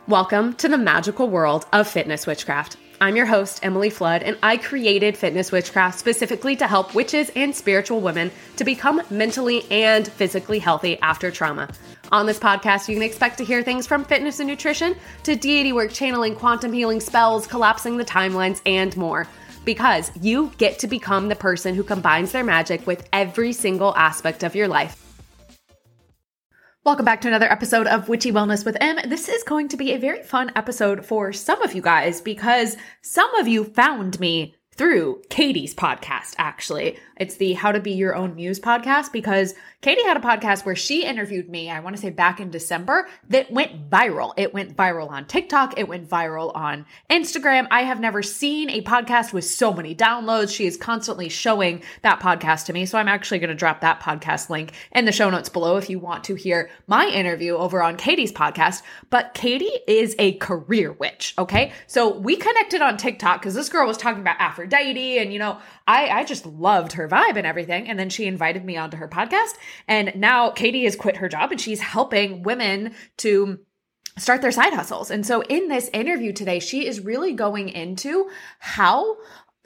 Welcome to the magical world of Fitness Witchcraft. I'm your host, Emily Flood, and I created Fitness Witchcraft specifically to help witches and spiritual women to become mentally and physically healthy after trauma. On this podcast, you can expect to hear things from fitness and nutrition to deity work, channeling, quantum healing, spells, collapsing the timelines, and more. Because you get to become the person who combines their magic with every single aspect of your life. Welcome back to another episode of Witchy Wellness with Em. This is going to be a very fun episode for some of you guys because some of you found me through Katie's podcast, actually. It's the How to Be Your Own Muse podcast because Katie had a podcast where she interviewed me, I want to say back in December, that went viral. It went viral on TikTok. It went viral on Instagram. I have never seen a podcast with so many downloads. She is constantly showing that podcast to me. So I'm actually going to drop that podcast link in the show notes below if you want to hear my interview over on Katie's podcast. But Katie is a career witch, okay? So we connected on TikTok because this girl was talking about Aphrodite and, I just loved her vibe and everything. And then she invited me onto her podcast. And now Katie has quit her job and she's helping women to start their side hustles. And so in this interview today, she is really going into how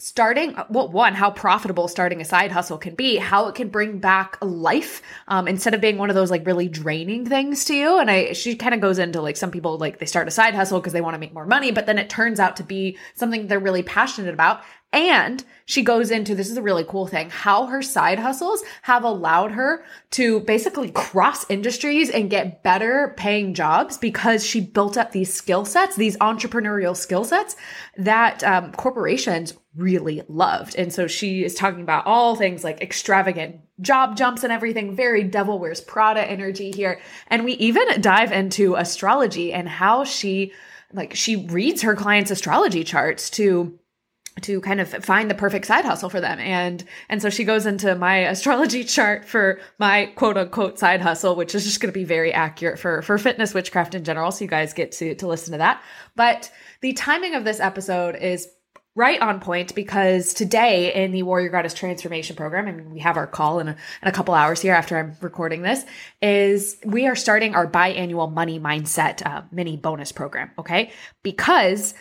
how profitable starting a side hustle can be, how it can bring back life, instead of being one of those like really draining things to you. And she kind of goes into like some people, like they start a side hustle because they want to make more money, but then it turns out to be something they're really passionate about. And she goes into, this is a really cool thing, how her side hustles have allowed her to basically cross industries and get better paying jobs because she built up these skill sets, these entrepreneurial skill sets that corporations really loved. And so she is talking about all things like extravagant job jumps and everything, very Devil Wears Prada energy here. And we even dive into astrology and how she reads her clients' astrology charts to kind of find the perfect side hustle for them. And so she goes into my astrology chart for my quote unquote side hustle, which is just going to be very accurate for fitness witchcraft in general. So you guys get to listen to that. But the timing of this episode is right on point because today in the Warrior Goddess Transformation Program, and we have our call in a couple hours here after I'm recording this, is we are starting our biannual money mindset mini bonus program. Okay. Because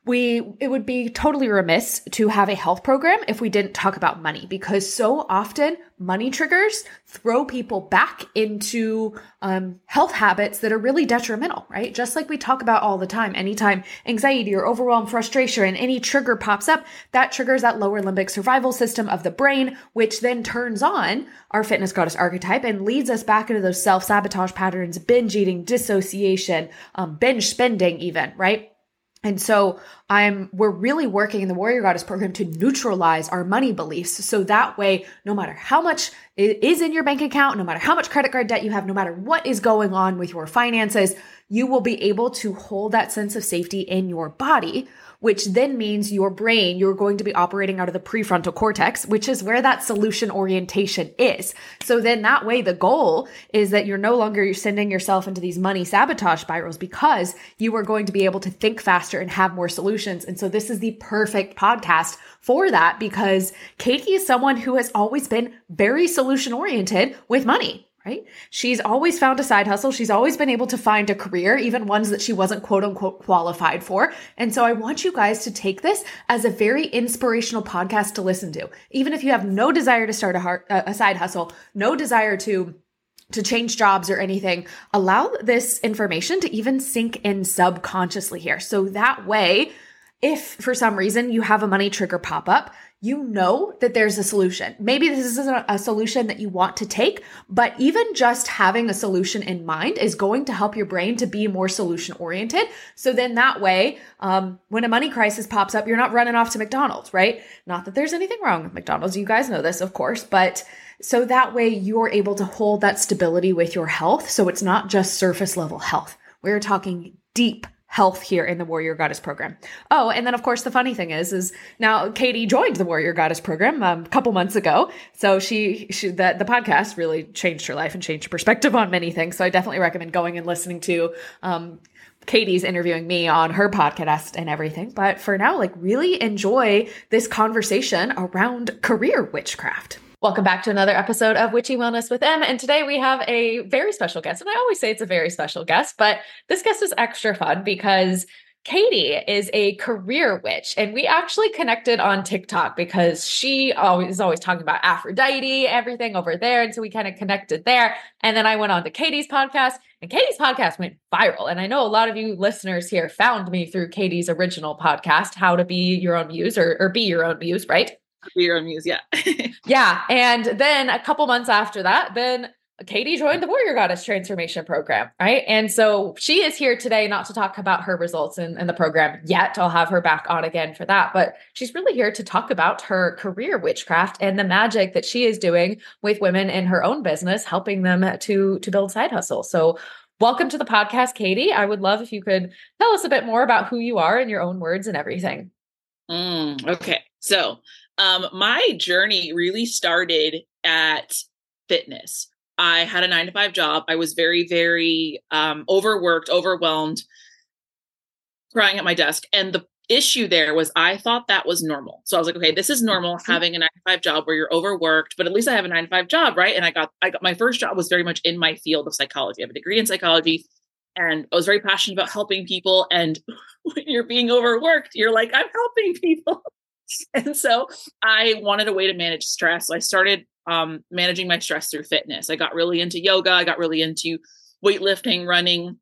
it would be totally remiss to have a health program if we didn't talk about money, because so often money triggers throw people back into health habits that are really detrimental, right? Just like we talk about all the time, anytime anxiety or overwhelm, frustration, and any trigger pops up, that triggers that lower limbic survival system of the brain, which then turns on our fitness goddess archetype and leads us back into those self-sabotage patterns, binge eating, dissociation, binge spending even, right? And so we're really working in the Warrior Goddess program to neutralize our money beliefs. So that way, no matter how much is in your bank account, no matter how much credit card debt you have, no matter what is going on with your finances, you will be able to hold that sense of safety in your body, which then means your brain, you're going to be operating out of the prefrontal cortex, which is where that solution orientation is. So then that way, the goal is that you're no longer sending yourself into these money sabotage spirals because you are going to be able to think faster and have more solutions. And so this is the perfect podcast for that because Katie is someone who has always been very solution oriented with money. Right? She's always found a side hustle. She's always been able to find a career, even ones that she wasn't quote unquote qualified for. And so I want you guys to take this as a very inspirational podcast to listen to. Even if you have no desire to start a side hustle, no desire to change jobs or anything, allow this information to even sink in subconsciously here. So that way, if for some reason you have a money trigger pop up, you know that there's a solution. Maybe this isn't a solution that you want to take, but even just having a solution in mind is going to help your brain to be more solution oriented. So then that way, when a money crisis pops up, you're not running off to McDonald's, right? Not that there's anything wrong with McDonald's. You guys know this, of course, but so that way you're able to hold that stability with your health. So it's not just surface level health. We're talking deep health here in the Warrior Goddess program. Oh, and then of course the funny thing is now Katie joined the Warrior Goddess program a couple months ago. So the podcast really changed her life and changed her perspective on many things. So I definitely recommend going and listening to Katie's interviewing me on her podcast and everything. But for now, really enjoy this conversation around career witchcraft. Welcome back to another episode of Witchy Wellness with Em. And today we have a very special guest. And I always say it's a very special guest, but this guest is extra fun because Katie is a career witch. And we actually connected on TikTok because she is always talking about Aphrodite, everything over there. And so we kind of connected there. And then I went on to Katie's podcast, and Katie's podcast went viral. And I know a lot of you listeners here found me through Katie's original podcast, How to Be Your Own Muse or Be Your Own Muse, right? Be Your Own Muse, yeah. Yeah. And then a couple months after that, then Katie joined the Warrior Goddess Transformation Program, right? And so she is here today not to talk about her results in the program yet. I'll have her back on again for that. But she's really here to talk about her career witchcraft and the magic that she is doing with women in her own business, helping them to build side hustle. So welcome to the podcast, Katie. I would love if you could tell us a bit more about who you are in your own words and everything. Okay. So my journey really started at fitness. I had a 9-to-5 job. I was very, very overworked, overwhelmed, crying at my desk. And the issue there was I thought that was normal. So I was like, okay, this is normal having a 9-to-5 job where you're overworked, but at least I have a 9-to-5 job, right? And I got my first job was very much in my field of psychology. I have a degree in psychology, and I was very passionate about helping people. And when you're being overworked, you're like, I'm helping people. And so I wanted a way to manage stress. So I started managing my stress through fitness. I got really into yoga. I got really into weightlifting, running.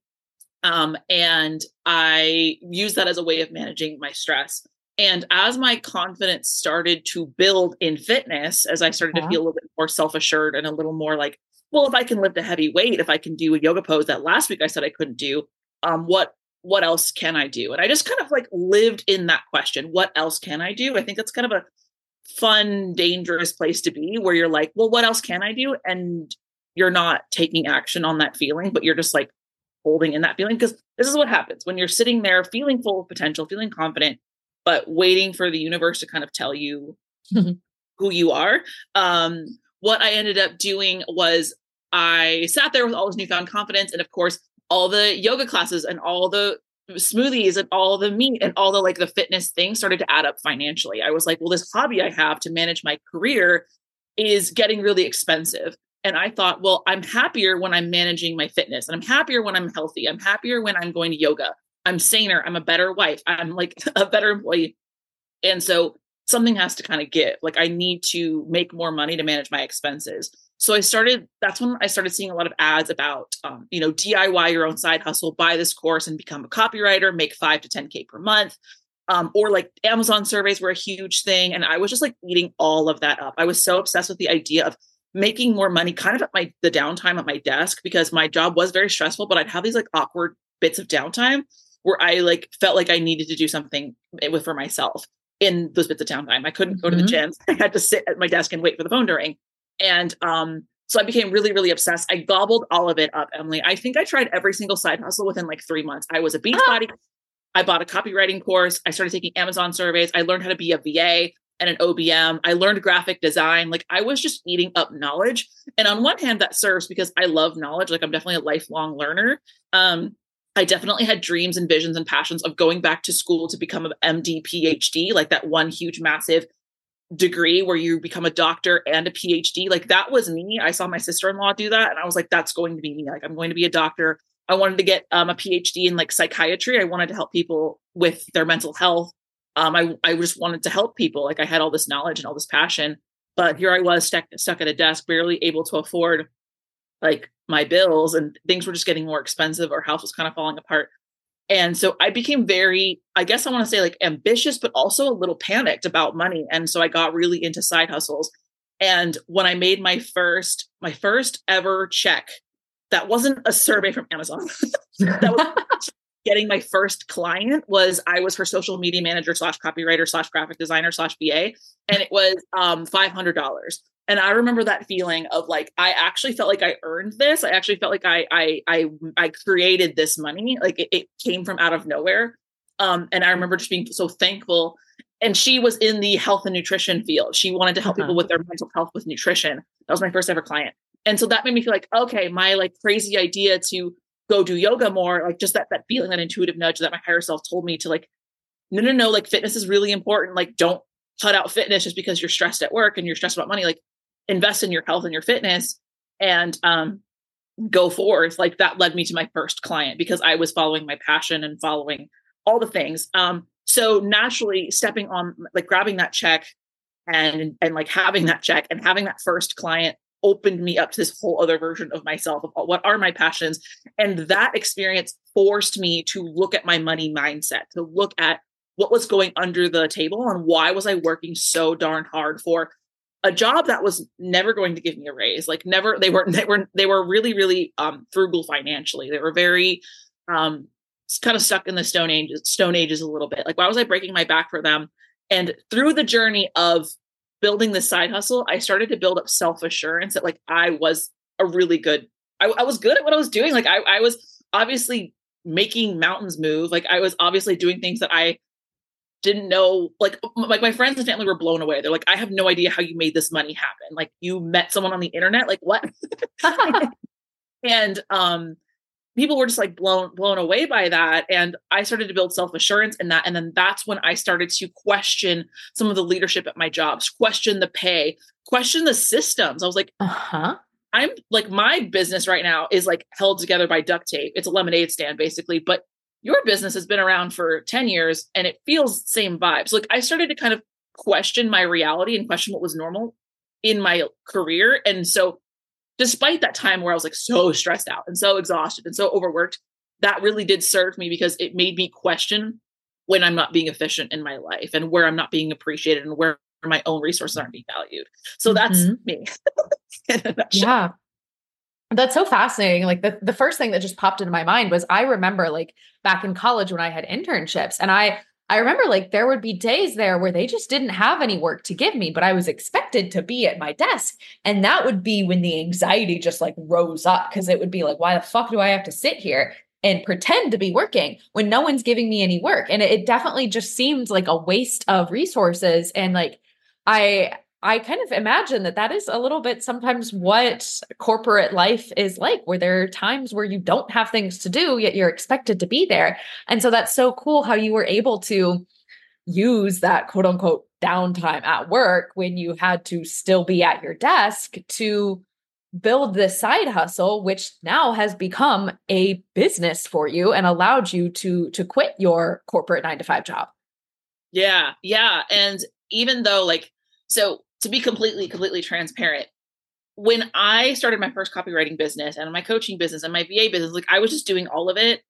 And I used that as a way of managing my stress. And as my confidence started to build in fitness, as I started to feel a little bit more self-assured and a little more like, well, if I can lift a heavy weight, if I can do a yoga pose that last week I said I couldn't do, what else can I do? And I just kind of like lived in that question. What else can I do? I think that's kind of a fun, dangerous place to be where you're like, well, what else can I do? And you're not taking action on that feeling, but you're just like holding in that feeling. Because this is what happens when you're sitting there feeling full of potential, feeling confident, but waiting for the universe to kind of tell you who you are. What I ended up doing was I sat there with all this newfound confidence. And of course, all the yoga classes and all the smoothies and all the meat and all the like the fitness things started to add up financially. I was like, well, this hobby I have to manage my career is getting really expensive. And I thought, well, I'm happier when I'm managing my fitness, and I'm happier when I'm healthy. I'm happier when I'm going to yoga. I'm saner. I'm a better wife. I'm like a better employee. And so something has to kind of give. Like I need to make more money to manage my expenses. So that's when I started seeing a lot of ads about, DIY your own side hustle, buy this course and become a copywriter, make 5 to 10K per month. Or like Amazon surveys were a huge thing. And I was just like eating all of that up. I was so obsessed with the idea of making more money kind of at the downtime at my desk, because my job was very stressful, but I'd have these like awkward bits of downtime where I like felt like I needed to do something for myself in those bits of downtime. I couldn't go to the gym. I had to sit at my desk and wait for the phone to ring. And so I became really, really obsessed. I gobbled all of it up, Emily. I think I tried every single side hustle within like 3 months. I was a Beachbody. I bought a copywriting course. I started taking Amazon surveys. I learned how to be a VA and an OBM. I learned graphic design. Like I was just eating up knowledge. And on one hand, that serves because I love knowledge. Like I'm definitely a lifelong learner. I definitely had dreams and visions and passions of going back to school to become an MD, PhD, like that one huge, massive degree where you become a doctor and a PhD. Like that was me. I saw my sister-in-law do that. And I was like, that's going to be me. Like I'm going to be a doctor. I wanted to get a PhD in like psychiatry. I wanted to help people with their mental health. I just wanted to help people. Like I had all this knowledge and all this passion, but here I was stuck at a desk, barely able to afford like my bills, and things were just getting more expensive. Our house was kind of falling apart. And so I became very, I guess I want to say like ambitious, but also a little panicked about money. And so I got really into side hustles. And when I made my first ever check, that wasn't a survey from Amazon. That was getting my first client. I was her social media manager / copywriter / graphic designer / VA. And it was $500. And I remember that feeling of like, I actually felt like I earned this. I actually felt like I created this money. Like it came from out of nowhere. And I remember just being so thankful. And she was in the health and nutrition field. She wanted to help people with their mental health with nutrition. That was my first ever client. And so that made me feel like, okay, my like crazy idea to go do yoga more, like just that feeling, that intuitive nudge that my higher self told me to like, no, like fitness is really important. Like don't cut out fitness just because you're stressed at work and you're stressed about money. Like invest in your health and your fitness and go forth. Like that led me to my first client because I was following my passion and following all the things. So naturally stepping on, like grabbing that check and like having that check and having that first client opened me up to this whole other version of myself of what are my passions. And that experience forced me to look at my money mindset, to look at what was going under the table and why was I working so darn hard for a job that was never going to give me a raise. Like never, they were really, really frugal financially. They were very kind of stuck in the stone ages a little bit. Like, why was I breaking my back for them? And through the journey of building this side hustle, I started to build up self-assurance that like I was I was good at what I was doing. Like I was obviously making mountains move. Like I was obviously doing things that I didn't know. Like my friends and family were blown away. They're like, I have no idea how you made this money happen. Like you met someone on the internet? Like what? And people were just like blown away by that. And I started to build self-assurance in that. And then that's when I started to question some of the leadership at my jobs, question the pay, question the systems. I was like, I'm like, my business right now is like held together by duct tape. It's a lemonade stand basically, but your business has been around for 10 years and it feels the same vibes. Like I started to kind of question my reality and question what was normal in my career. And so despite that time where I was like so stressed out and so exhausted and so overworked, that really did serve me because it made me question when I'm not being efficient in my life and where I'm not being appreciated and where my own resources aren't being valued. So that's me. Yeah. That's so fascinating. Like the first thing that just popped into my mind was I remember like back in college when I had internships and I remember like there would be days there where they just didn't have any work to give me, but I was expected to be at my desk. And that would be when the anxiety just like rose up because it would be like, why the fuck do I have to sit here and pretend to be working when no one's giving me any work? And it definitely just seemed like a waste of resources. And like, I kind of imagine that is a little bit sometimes what corporate life is like, where there are times where you don't have things to do, yet you're expected to be there. And so that's so cool how you were able to use that quote unquote downtime at work when you had to still be at your desk to build this side hustle, which now has become a business for you and allowed you to quit your corporate 9-to-5 job. Yeah. Yeah. And even though like, so to be completely transparent, when I started my first copywriting business and my coaching business and my VA business, like I was just doing all of it.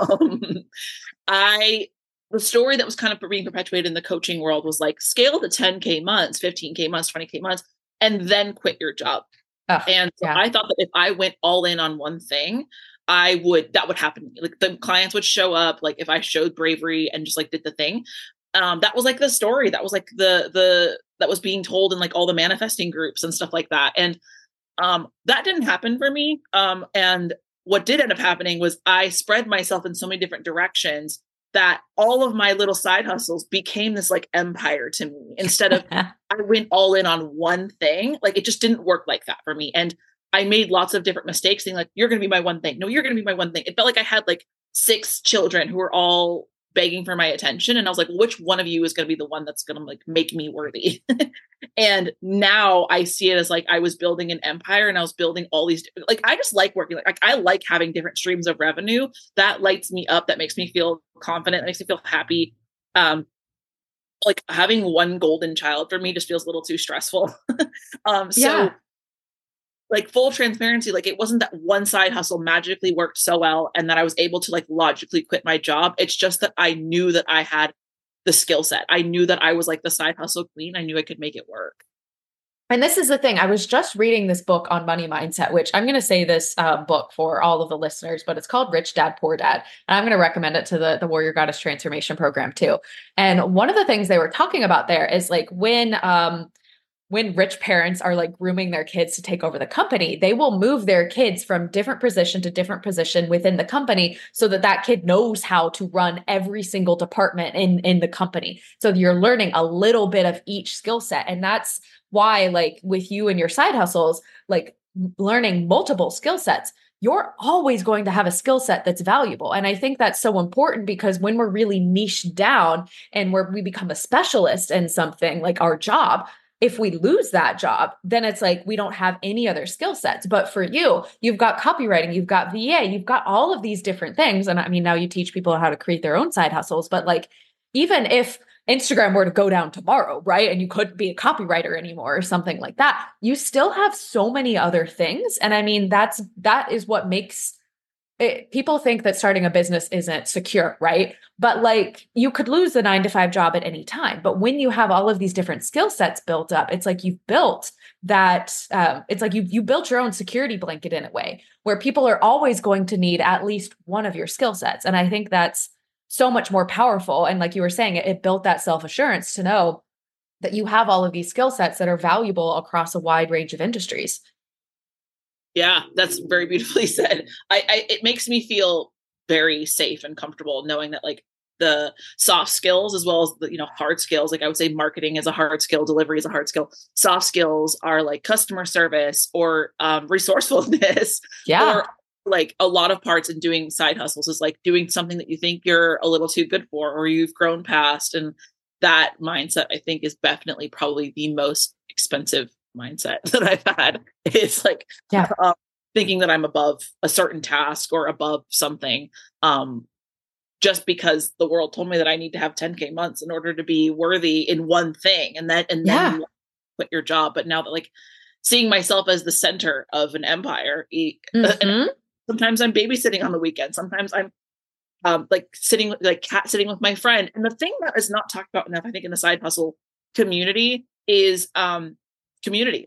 The story that was kind of being perpetuated in the coaching world was like scale to 10K months, 15K months, 20K months, and then quit your job. And so I thought that if I went all in on one thing, that would happen to me. Like the clients would show up, like if I showed bravery and just like did the thing. That was like the story that was like that was being told in like all the manifesting groups and stuff like that. And that didn't happen for me. And what did end up happening was I spread myself in so many different directions that all of my little side hustles became this like empire to me instead of I went all in on one thing. Like it just didn't work like that for me. And I made lots of different mistakes saying like, you're going to be my one thing. No, you're going to be my one thing. It felt like I had like 6 children who were all begging for my attention. And I was like, which one of you is going to be the one that's going to like make me worthy? And now I see it as like, I was building an empire and I was building all these, like, I just like working. Like I like having different streams of revenue that lights me up. That makes me feel confident. That makes me feel happy. Like having one golden child for me just feels a little too stressful. So like full transparency, like it wasn't that one side hustle magically worked so well and that I was able to like logically quit my job. It's just that I knew that I had the skill set. I knew that I was like the side hustle queen. I knew I could make it work. And this is the thing. I was just reading this book on money mindset, which I'm going to say this book for all of the listeners, but it's called Rich Dad, Poor Dad. And I'm going to recommend it to the Warrior Goddess Transformation Program too. And one of the things they were talking about there is like when rich parents are like grooming their kids to take over the company, they will move their kids from different position to different position within the company so that kid knows how to run every single department in the company. So you're learning a little bit of each skill set. And that's why like with you and your side hustles, like learning multiple skill sets, you're always going to have a skill set that's valuable. And I think that's so important because when we're really niched down and we become a specialist in something like our job, if we lose that job, then it's like we don't have any other skill sets. But for you, you've got copywriting, you've got VA, you've got all of these different things. And I mean, now you teach people how to create their own side hustles. But like, even if Instagram were to go down tomorrow, right? And you couldn't be a copywriter anymore or something like that, you still have so many other things. And I mean, that is what makes it, people think that starting a business isn't secure, right? But like you could lose the 9 to 5 job at any time. But when you have all of these different skill sets built up, it's like you've built that, it's like you built your own security blanket in a way where people are always going to need at least one of your skill sets. And I think that's so much more powerful. And like you were saying, it built that self-assurance to know that you have all of these skill sets that are valuable across a wide range of industries. Yeah, that's very beautifully said. It makes me feel very safe and comfortable knowing that like the soft skills as well as the, hard skills, like I would say marketing is a hard skill, delivery is a hard skill. Soft skills are like customer service or resourcefulness. Yeah. Or like a lot of parts in doing side hustles is like doing something that you think you're a little too good for or you've grown past. And that mindset, I think, is definitely probably the most expensive mindset that I've had. It's like thinking that I'm above a certain task or above something just because the world told me that I need to have 10K months in order to be worthy in one thing. And then you quit your job. But now that like seeing myself as the center of an empire, sometimes I'm babysitting on the weekend. Sometimes I'm sitting with my friend. And the thing that is not talked about enough, I think, in the side hustle community is community.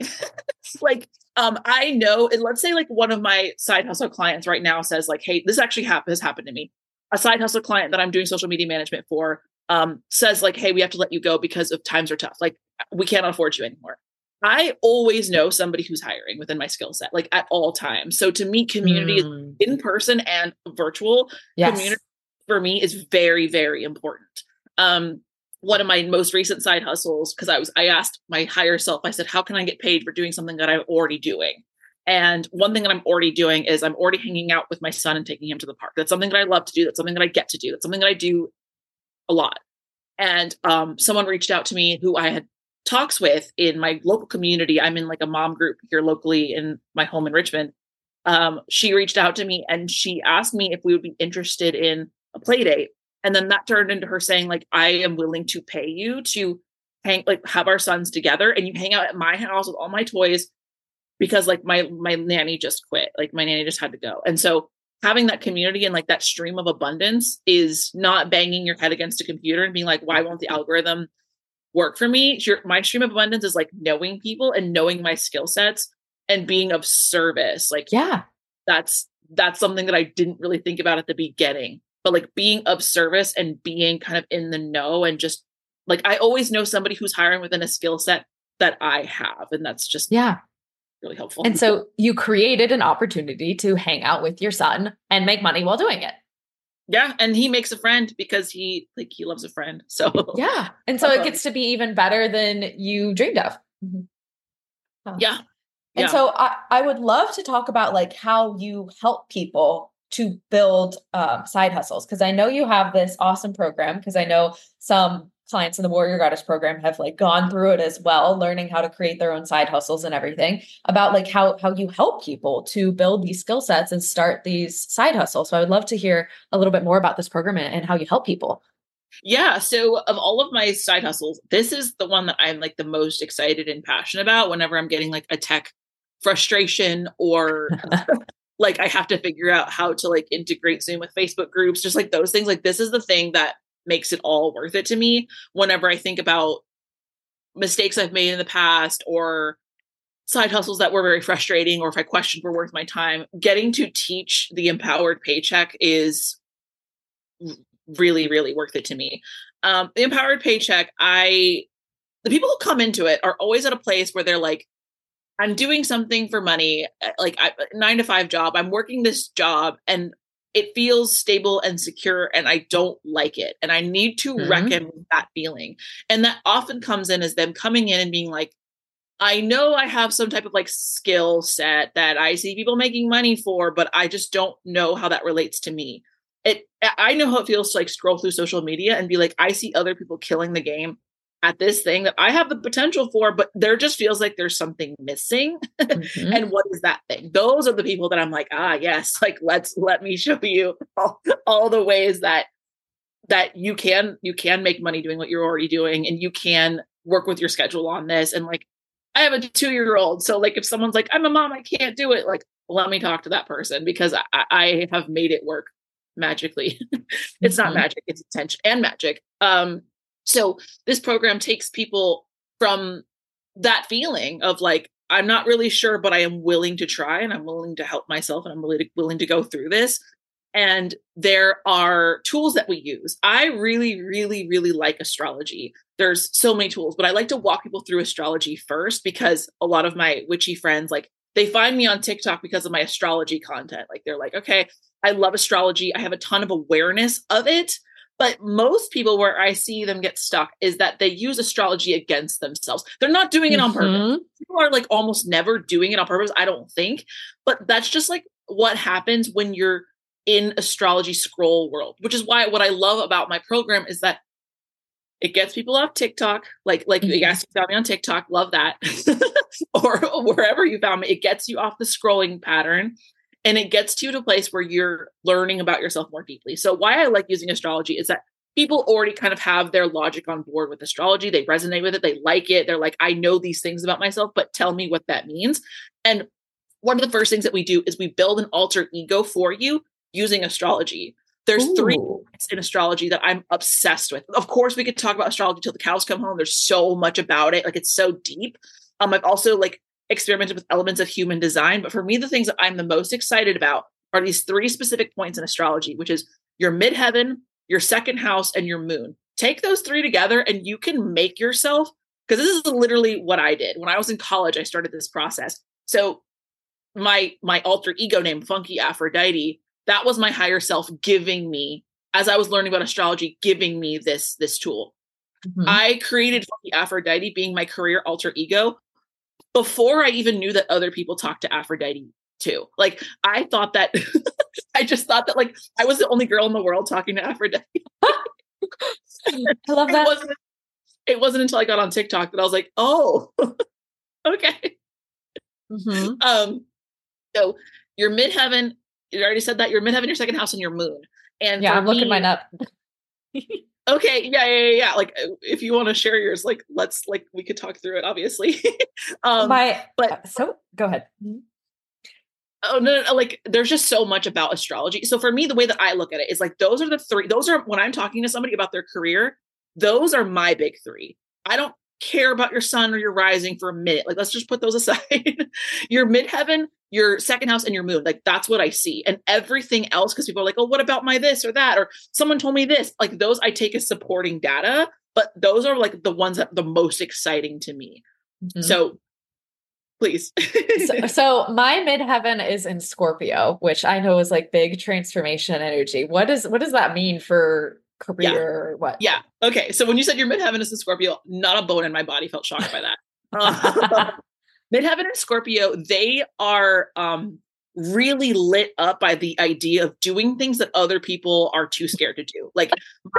I know, and let's say like one of my side hustle clients right now says like, hey, this actually has happened to me. A side hustle client that I'm doing social media management for says like, hey, we have to let you go because of times are tough. Like we can't afford you anymore. I always know somebody who's hiring within my skill set, like at all times. So to me, community is in person and virtual. Yes. Community for me is very, very important. One of my most recent side hustles, because I asked my higher self, I said, how can I get paid for doing something that I'm already doing? And one thing that I'm already doing is I'm already hanging out with my son and taking him to the park. That's something that I love to do. That's something that I get to do. That's something that I do a lot. And someone reached out to me who I had talks with in my local community. I'm in like a mom group here locally in my home in Richmond. She reached out to me and she asked me if we would be interested in a play date. And then that turned into her saying like, I am willing to pay you to have our sons together and you hang out at my house with all my toys because like my nanny just quit. Like my nanny just had to go. And so having that community and like that stream of abundance is not banging your head against a computer and being like, why won't the algorithm work for me? My stream of abundance is like knowing people and knowing my skill sets and being of service. Like, yeah, that's something that I didn't really think about at the beginning, but like being of service and being kind of in the know and just like, I always know somebody who's hiring within a skill set that I have. And that's just really helpful. And so you created an opportunity to hang out with your son and make money while doing it. Yeah. And he makes a friend because he loves a friend. So yeah. And so it gets to be even better than you dreamed of. Yeah. And so I would love to talk about like how you help people to build side hustles. Cause I know you have this awesome program because I know some clients in the Warrior Goddess program have like gone through it as well, learning how to create their own side hustles and everything about like how you help people to build these skill sets and start these side hustles. So I would love to hear a little bit more about this program and how you help people. Yeah. So of all of my side hustles, this is the one that I'm like the most excited and passionate about whenever I'm getting like a tech frustration or like I have to figure out how to like integrate Zoom with Facebook groups, just like those things. Like this is the thing that makes it all worth it to me whenever I think about mistakes I've made in the past or side hustles that were very frustrating, or if I questioned were worth my time. Getting to teach the Empowered Paycheck is really, really worth it to me. The Empowered Paycheck, the people who come into it are always at a place where they're like, I'm doing something for money, like 9 to 5 job. I'm working this job and it feels stable and secure and I don't like it. And I need to reckon with that feeling. And that often comes in as them coming in and being like, I know I have some type of like skill set that I see people making money for, but I just don't know how that relates to me. I know how it feels to like scroll through social media and be like, I see other people killing the game at this thing that I have the potential for, but there just feels like there's something missing. Mhm. And what is that thing? Those are the people that I'm like, yes, like let me show you all the ways that you can make money doing what you're already doing, and you can work with your schedule on this. And like, I have a 2-year-old. So like, if someone's like, I'm a mom, I can't do it. Like, let me talk to that person, because I have made it work magically. It's not magic, it's intention and magic. So this program takes people from that feeling of like, I'm not really sure, but I am willing to try, and I'm willing to help myself, and I'm really willing to go through this. And there are tools that we use. I really, really, really like astrology. There's so many tools, but I like to walk people through astrology first, because a lot of my witchy friends, like, they find me on TikTok because of my astrology content. Like, they're like, okay, I love astrology. I have a ton of awareness of it. But most people, where I see them get stuck, is that they use astrology against themselves. They're not doing it on purpose. People are like almost never doing it on purpose, I don't think. But that's just like what happens when you're in astrology scroll world, which is why what I love about my program is that it gets people off TikTok. Like you guys found me on TikTok, love that. Or wherever you found me, it gets you off the scrolling pattern, and it gets you to a place where you're learning about yourself more deeply. So why I like using astrology is that people already kind of have their logic on board with astrology. They resonate with it. They like it. They're like, I know these things about myself, but tell me what that means. And one of the first things that we do is we build an alter ego for you using astrology. There's 3 points in astrology that I'm obsessed with. Of course, we could talk about astrology till the cows come home. There's so much about it. Like, it's so deep. I've also like experimented with elements of human design, but for me, the things that I'm the most excited about are these 3 specific points in astrology, which is your midheaven, your second house, and your moon. Take those 3 together and you can make yourself, because this is literally what I did. When I was in college, I started this process. So my alter ego name, Funky Aphrodite, that was my higher self giving me, as I was learning about astrology, giving me this tool. I created Funky Aphrodite being my career alter ego before I even knew that other people talked to Aphrodite too. Like, I thought that, I just thought that like I was the only girl in the world talking to Aphrodite. I love that. It wasn't until I got on TikTok that I was like, oh, okay. So your midheaven, you already said that, your midheaven, your second house, and your moon. And yeah, I'm looking mine up. Okay. Yeah. Like, if you want to share yours, like, let's, like, we could talk through it, obviously. So go ahead. Oh, no, like, there's just so much about astrology. So for me, the way that I look at it is like, those are when I'm talking to somebody about their career, those are my big 3. I don't care about your sun or your rising for a minute. Like, let's just put those aside. Your midheaven, your second house, and your moon. Like, that's what I see. And everything else, because people are like, oh, what about my this or that? Or someone told me this. Like, those I take as supporting data, but those are like the ones that are the most exciting to me. So please. so my midheaven is in Scorpio, which I know is like big transformation energy. What does that mean for career? What? Yeah. Okay. So when you said your midheaven is in Scorpio, not a bone in my body felt shocked by that. Midheaven and Scorpio, they are really lit up by the idea of doing things that other people are too scared to do. Like,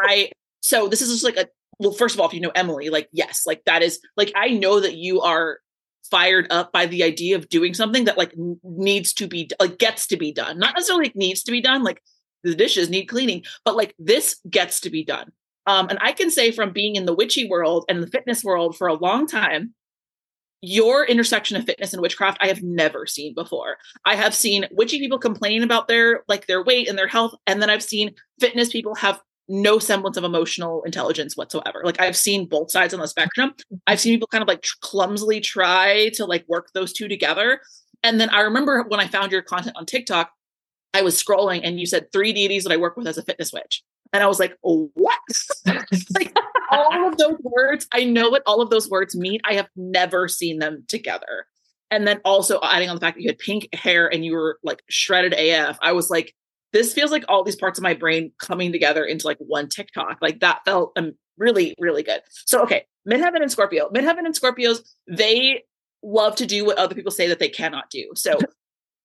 so this is just like well, first of all, if you know Emily, like, yes, like that is like, I know that you are fired up by the idea of doing something that like needs to be, like, gets to be done. Not necessarily like needs to be done, like the dishes need cleaning, but like this gets to be done. And I can say from being in the witchy world and the fitness world for a long time, your intersection of fitness and witchcraft, I have never seen before. I have seen witchy people complain about their weight and their health. And then I've seen fitness people have no semblance of emotional intelligence whatsoever. Like, I've seen both sides on the spectrum. I've seen people kind of like clumsily try to like work those two together. And then I remember when I found your content on TikTok, I was scrolling and you said 3 deities that I work with as a fitness witch. And I was like, oh, what? Like, all of those words, I know what all of those words mean. I have never seen them together. And then also adding on the fact that you had pink hair and you were like shredded AF, I was like, this feels like all these parts of my brain coming together into like one TikTok. Like, that felt really, really good. So, okay, Midheaven and Scorpio. Midheaven and Scorpios, they love to do what other people say that they cannot do. So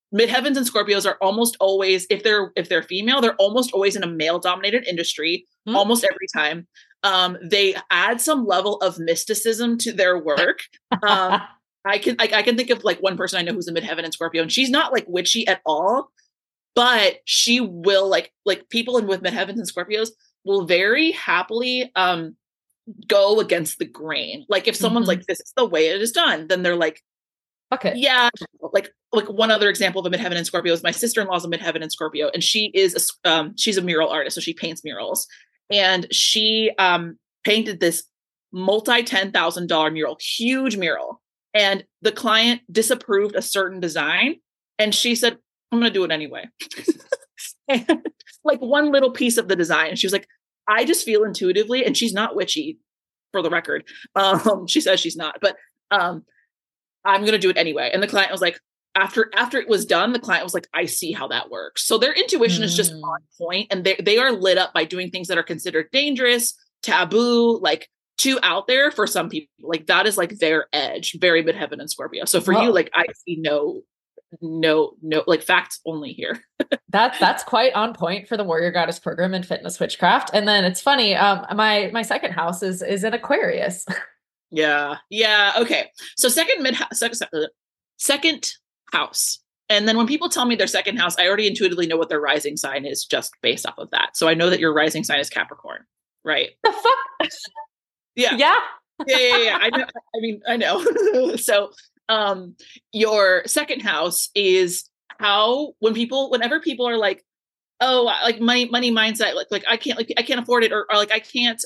midheavens and Scorpios are almost always, if they're female, they're almost always in a male dominated industry, almost every time. They add some level of mysticism to their work. I can think of like one person I know who's a midheaven and Scorpio, and she's not like witchy at all, but she will like people with midheavens and Scorpios will very happily go against the grain. Like if someone's like, this is the way it is done, then they're like, okay. Yeah. Like one other example of a midheaven and Scorpio is my sister-in-law's a midheaven and Scorpio, and she is she's a mural artist. So she paints murals, and she painted this multi-$10,000 mural, huge mural. And the client disapproved a certain design. And she said, I'm going to do it anyway. And like one little piece of the design. And she was like, I just feel intuitively, and she's not witchy for the record. She says she's not, but I'm going to do it anyway. And the client was like, after it was done, the client was like, I see how that works. So their intuition is just on point, and they are lit up by doing things that are considered dangerous, taboo, like too out there for some people. Like that is like their edge, very midheaven and Scorpio. So for you, like I see no, like facts only here. That's quite on point for the Warrior Goddess program in Fitness Witchcraft. And then it's funny, my second house is in Aquarius. Yeah. Okay. So second house. And then when people tell me their second house, I already intuitively know what their rising sign is just based off of that. So I know that your rising sign is Capricorn, right? The fuck? Yeah. I know. I mean, I know. So, your second house is whenever people are like, oh, like money mindset, like I can't afford it, or like I can't,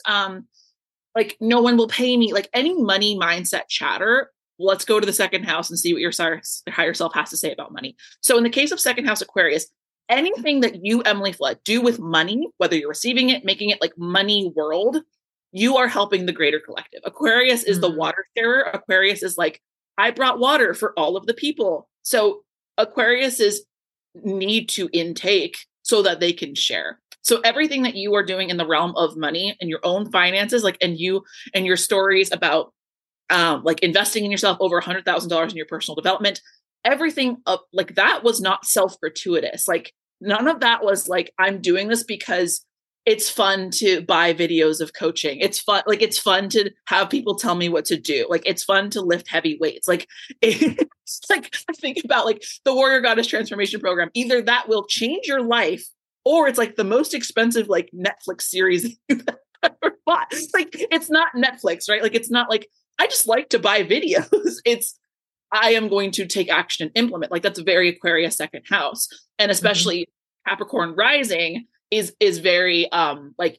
like no one will pay me, like any money mindset chatter. Let's go to the second house and see what your higher self has to say about money. So in the case of second house Aquarius, anything that you, Emily Flood, do with money, whether you're receiving it, making it like money world, you are helping the greater collective. Aquarius is the water sharer. Aquarius is like, I brought water for all of the people. So Aquariuses need to intake so that they can share. So everything that you are doing in the realm of money and your own finances, like, and you and your stories about like investing in yourself over $100,000 in your personal development, everything up like that was not self-gratuitous. Like none of that was like, I'm doing this because it's fun to buy videos of coaching. It's fun. Like it's fun to have people tell me what to do. Like it's fun to lift heavy weights. Like it's like, I think about like the Warrior Goddess Transformation Program. Either that will change your life, or it's like the most expensive like Netflix series you've ever bought. Like it's not Netflix, right? Like it's not like, I just like to buy videos. It's, I am going to take action and implement. Like that's a very Aquarius second house. And especially Capricorn rising is very like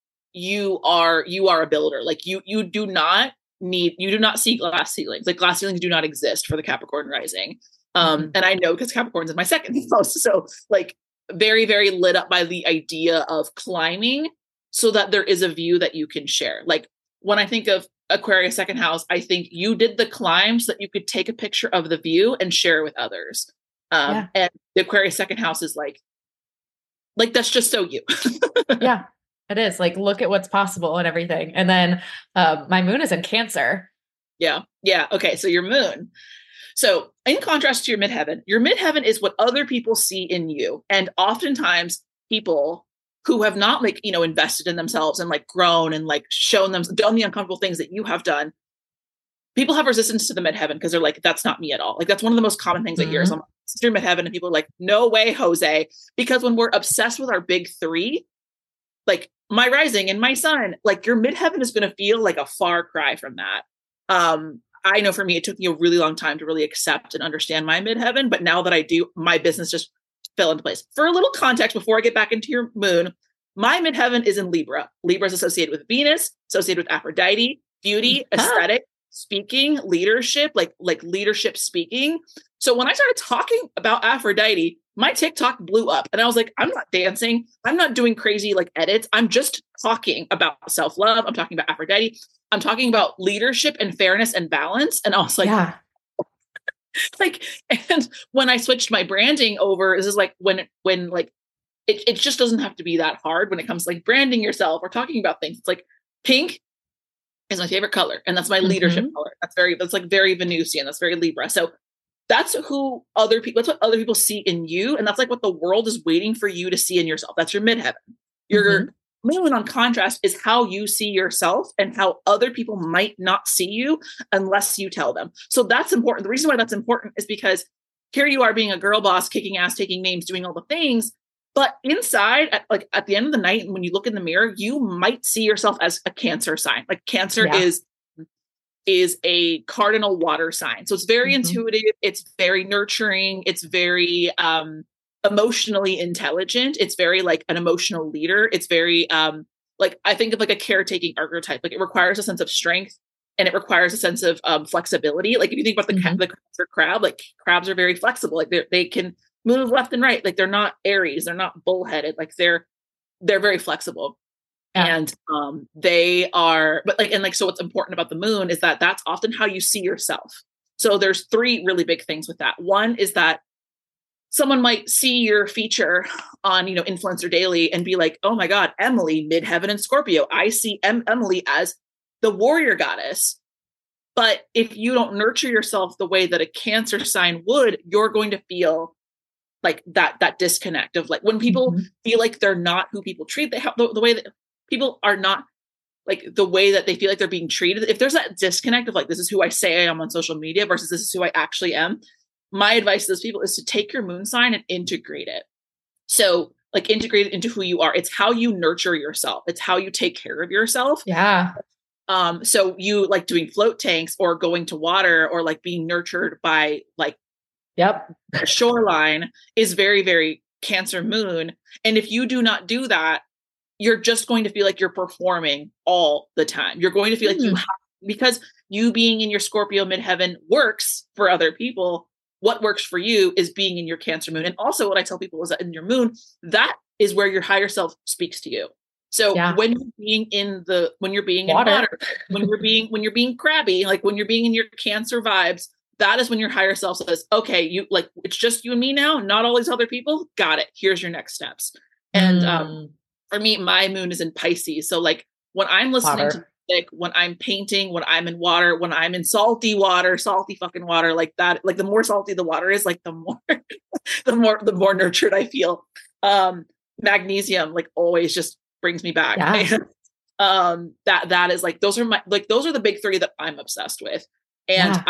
you are a builder. Like you do not see glass ceilings. Like glass ceilings do not exist for the Capricorn rising. And I know because Capricorn's in my second house. So like very, very lit up by the idea of climbing so that there is a view that you can share. Like when I think of Aquarius second house, I think you did the climb so that you could take a picture of the view and share with others. And the Aquarius second house is like that's just so you. Yeah, it is. Like, look at what's possible and everything. And then my moon is in Cancer. Yeah. Okay. So your moon. So in contrast to your midheaven is what other people see in you. And oftentimes people who have not like, invested in themselves and like grown and like done the uncomfortable things that you have done, people have resistance to the midheaven because they're like, that's not me at all. Like that's one of the most common things I hear is I'm your midheaven, and people are like, no way, Jose. Because when we're obsessed with our big three, like my rising and my sun, like your midheaven is going to feel like a far cry from that. I know for me, it took me a really long time to really accept and understand my midheaven. But now that I do, my business just fell into place. For a little context, before I get back into your moon, my midheaven is in Libra. Libra is associated with Venus, associated with Aphrodite, beauty, aesthetic, speaking, leadership, like leadership speaking. So when I started talking about Aphrodite, my TikTok blew up, and I was like, I'm not dancing. I'm not doing crazy like edits. I'm just talking about self-love. I'm talking about Aphrodite. I'm talking about leadership and fairness and balance. And I was like, like, and when I switched my branding over, this is like when like, it just doesn't have to be that hard when it comes to like branding yourself or talking about things. It's like pink is my favorite color. And that's my leadership color. That's like very Venusian. That's very Libra. So that's who other people, that's what other people see in you. And that's like what the world is waiting for you to see in yourself. That's your midheaven. Your moon on contrast is how you see yourself and how other people might not see you unless you tell them. So that's important. The reason why that's important is because here you are being a girl boss, kicking ass, taking names, doing all the things. But inside, at the end of the night, when you look in the mirror, you might see yourself as a Cancer sign. Like Cancer is a cardinal water sign. So it's very intuitive. It's very nurturing. It's very emotionally intelligent. It's very like an emotional leader. It's very like, I think of like a caretaking archetype. Like it requires a sense of strength and it requires a sense of flexibility. Like if you think about the Cancer crab, like crabs are very flexible. Like they can move left and right. Like they're not Aries. They're not bullheaded. Like they're very flexible. And they are, but like, and like, so what's important about the moon is that that's often how you see yourself. So there's 3 really big things with that. One is that someone might see your feature on, Influencer Daily and be like, oh my God, Emily, midheaven and Scorpio. I see Emily as the warrior goddess. But if you don't nurture yourself the way that a Cancer sign would, you're going to feel like that disconnect of like when people feel like they're not who people treat, they have the way that people are not like the way that they feel like they're being treated. If there's that disconnect of like, this is who I say I am on social media versus this is who I actually am. My advice to those people is to take your moon sign and integrate it. So like integrate it into who you are. It's how you nurture yourself. It's how you take care of yourself. Yeah. So you like doing float tanks or going to water or like being nurtured by like, a shoreline is very, very Cancer moon. And if you do not do that, you're just going to feel like you're performing all the time. You're going to feel like you have, because you being in your Scorpio midheaven works for other people. What works for you is being in your Cancer moon. And also what I tell people is that in your moon, that is where your higher self speaks to you. So when you're being in water, when you're being crabby, like when you're being in your Cancer vibes, that is when your higher self says, okay, you like, it's just you and me now, not all these other people. Got it. Here's your next steps. And, for me, my moon is in Pisces. So like when I'm listening to music, when I'm painting, when I'm in water, when I'm in salty fucking water, like that, like the more salty the water is, like the more nurtured I feel. Magnesium like always just brings me back. That is like, those are the big 3 that I'm obsessed with. And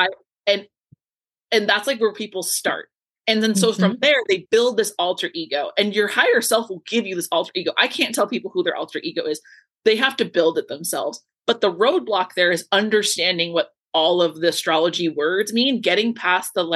and that's like where people start. And then so from there, they build this alter ego, and your higher self will give you this alter ego. I can't tell people who their alter ego is. They have to build it themselves. But the roadblock there is understanding what all of the astrology words mean, getting past that,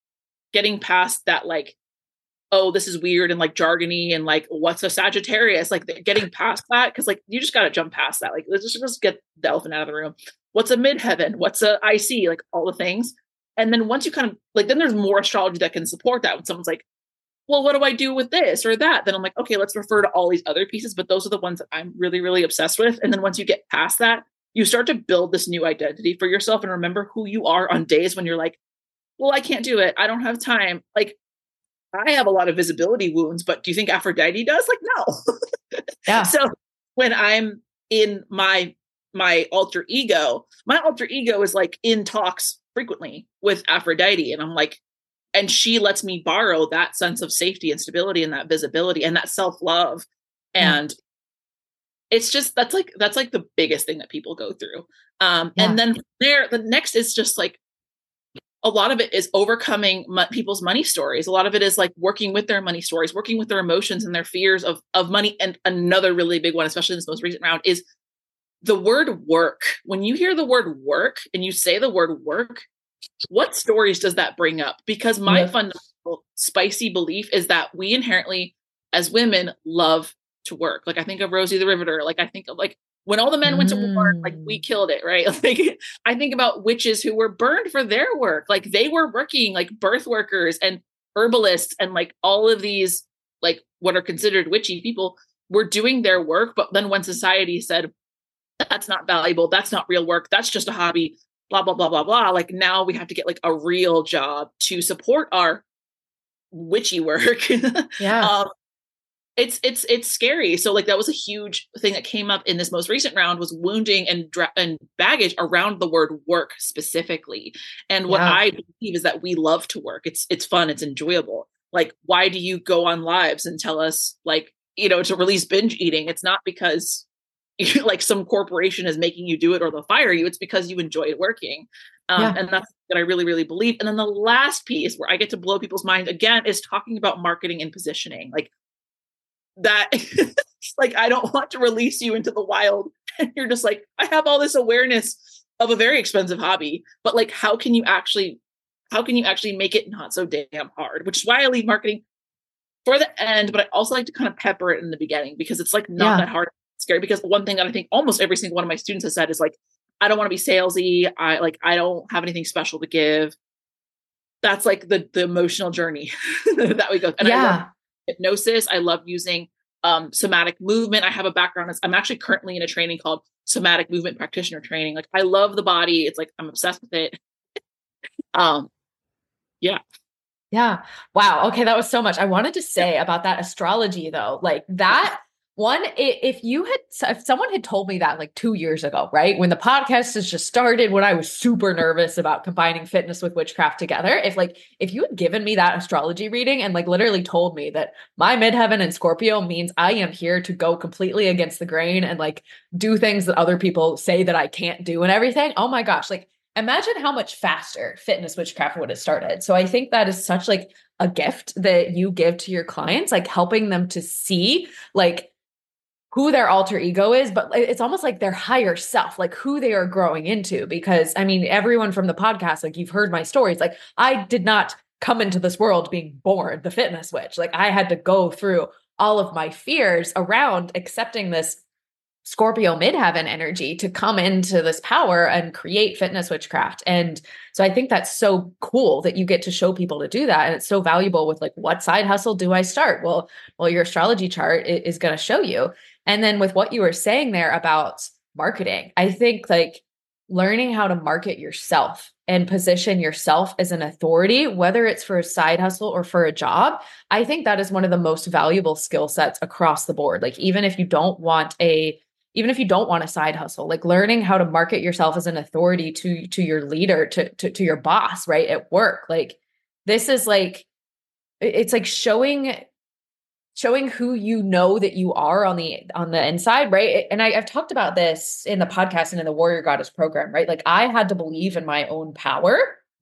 like, oh, this is weird and like jargony and like, what's a Sagittarius? Like getting past that. Cause like, you just got to jump past that. Like, let's just get the elephant out of the room. What's a midheaven? What's a IC? Like all the things. And then once you kind of like, then there's more astrology that can support that. When someone's like, well, what do I do with this or that? Then I'm like, okay, let's refer to all these other pieces, but those are the ones that I'm really, really obsessed with. And then once you get past that, you start to build this new identity for yourself and remember who you are on days when you're like, well, I can't do it. I don't have time. Like I have a lot of visibility wounds, but do you think Aphrodite does? Like, no. Yeah. So when I'm in my alter ego is like in talks frequently with Aphrodite. And I'm like, and she lets me borrow that sense of safety and stability and that visibility and that self-love. And it's just, that's like the biggest thing that people go through. And then from there, the next is just like, a lot of it is overcoming people's money stories. A lot of it is like working with their money stories, working with their emotions and their fears of money. And another really big one, especially in this most recent round, is the word work. When you hear the word work and you say the word work, what stories does that bring up? Because my fundamental spicy belief is that we inherently, as women, love to work. Like I think of Rosie the Riveter. Like I think of like when all the men went to war, like we killed it, right? Like I think about witches who were burned for their work. Like they were working like birth workers and herbalists and like all of these like what are considered witchy people were doing their work. But then when society said, that's not valuable, that's not real work, that's just a hobby, blah, blah, blah, blah, blah. Like now we have to get like a real job to support our witchy work. it's scary. So like that was a huge thing that came up in this most recent round was wounding and baggage around the word work specifically. And what I believe is that we love to work. It's fun. It's enjoyable. Like, why do you go on lives and tell us like, to release binge eating? It's not because like some corporation is making you do it or they'll fire you. It's because you enjoy working. And that's what I really, really believe. And then the last piece where I get to blow people's minds again is talking about marketing and positioning. Like that, like, I don't want to release you into the wild. And you're just like, I have all this awareness of a very expensive hobby, but like, how can you actually make it not so damn hard? Which is why I leave marketing for the end, but I also like to kind of pepper it in the beginning because it's like not that hard. It's scary because one thing that I think almost every single one of my students has said is like, I don't want to be salesy. I don't have anything special to give. That's like the emotional journey that we go. And I love hypnosis. I love using somatic movement. I have a background. I'm actually currently in a training called somatic movement practitioner training. Like I love the body. It's like, I'm obsessed with it. Yeah. Yeah. Wow. Okay. That was so much. I wanted to say about that astrology though, like that one, if someone had told me that like 2 years ago, right? When the podcast has just started, when I was super nervous about combining fitness with witchcraft together, if you had given me that astrology reading and like literally told me that my midheaven in Scorpio means I am here to go completely against the grain and like do things that other people say that I can't do and everything. Oh my gosh. Like imagine how much faster fitness witchcraft would have started. So I think that is such like a gift that you give to your clients, like helping them to see like who their alter ego is, but it's almost like their higher self, like who they are growing into. Because I mean, everyone from the podcast, like you've heard my stories, like I did not come into this world being born the fitness witch. Like I had to go through all of my fears around accepting this Scorpio midheaven energy to come into this power and create fitness witchcraft. And so I think that's so cool that you get to show people to do that. And it's so valuable with like, what side hustle do I start? Well, your astrology chart is going to show you. And then with what you were saying there about marketing, I think like learning how to market yourself and position yourself as an authority, whether it's for a side hustle or for a job, I think that is one of the most valuable skill sets across the board. Like even if you don't want a side hustle, like learning how to market yourself as an authority to your leader, to your boss, right? At work. Like this is like, it's like showing who you know that you are on the inside, right? And I've talked about this in the podcast and in the Warrior Goddess program, right? Like I had to believe in my own power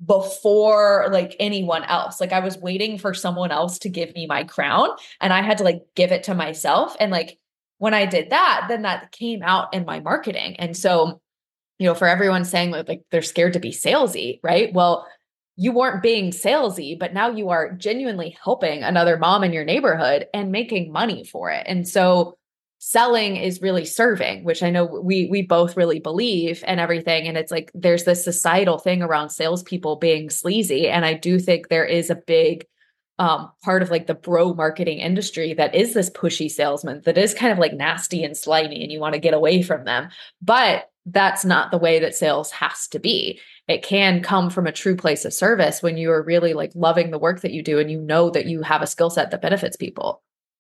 before like anyone else. Like I was waiting for someone else to give me my crown and I had to like give it to myself. And like, when I did that, then that came out in my marketing. And so, for everyone saying like they're scared to be salesy, right? Well, you weren't being salesy, but now you are genuinely helping another mom in your neighborhood and making money for it. And so selling is really serving, which I know we both really believe and everything. And it's like, there's this societal thing around salespeople being sleazy. And I do think there is a big part of like the bro marketing industry that is this pushy salesman that is kind of like nasty and slimy and you want to get away from them. But that's not the way that sales has to be. It can come from a true place of service when you are really like loving the work that you do and you know that you have a skill set that benefits people.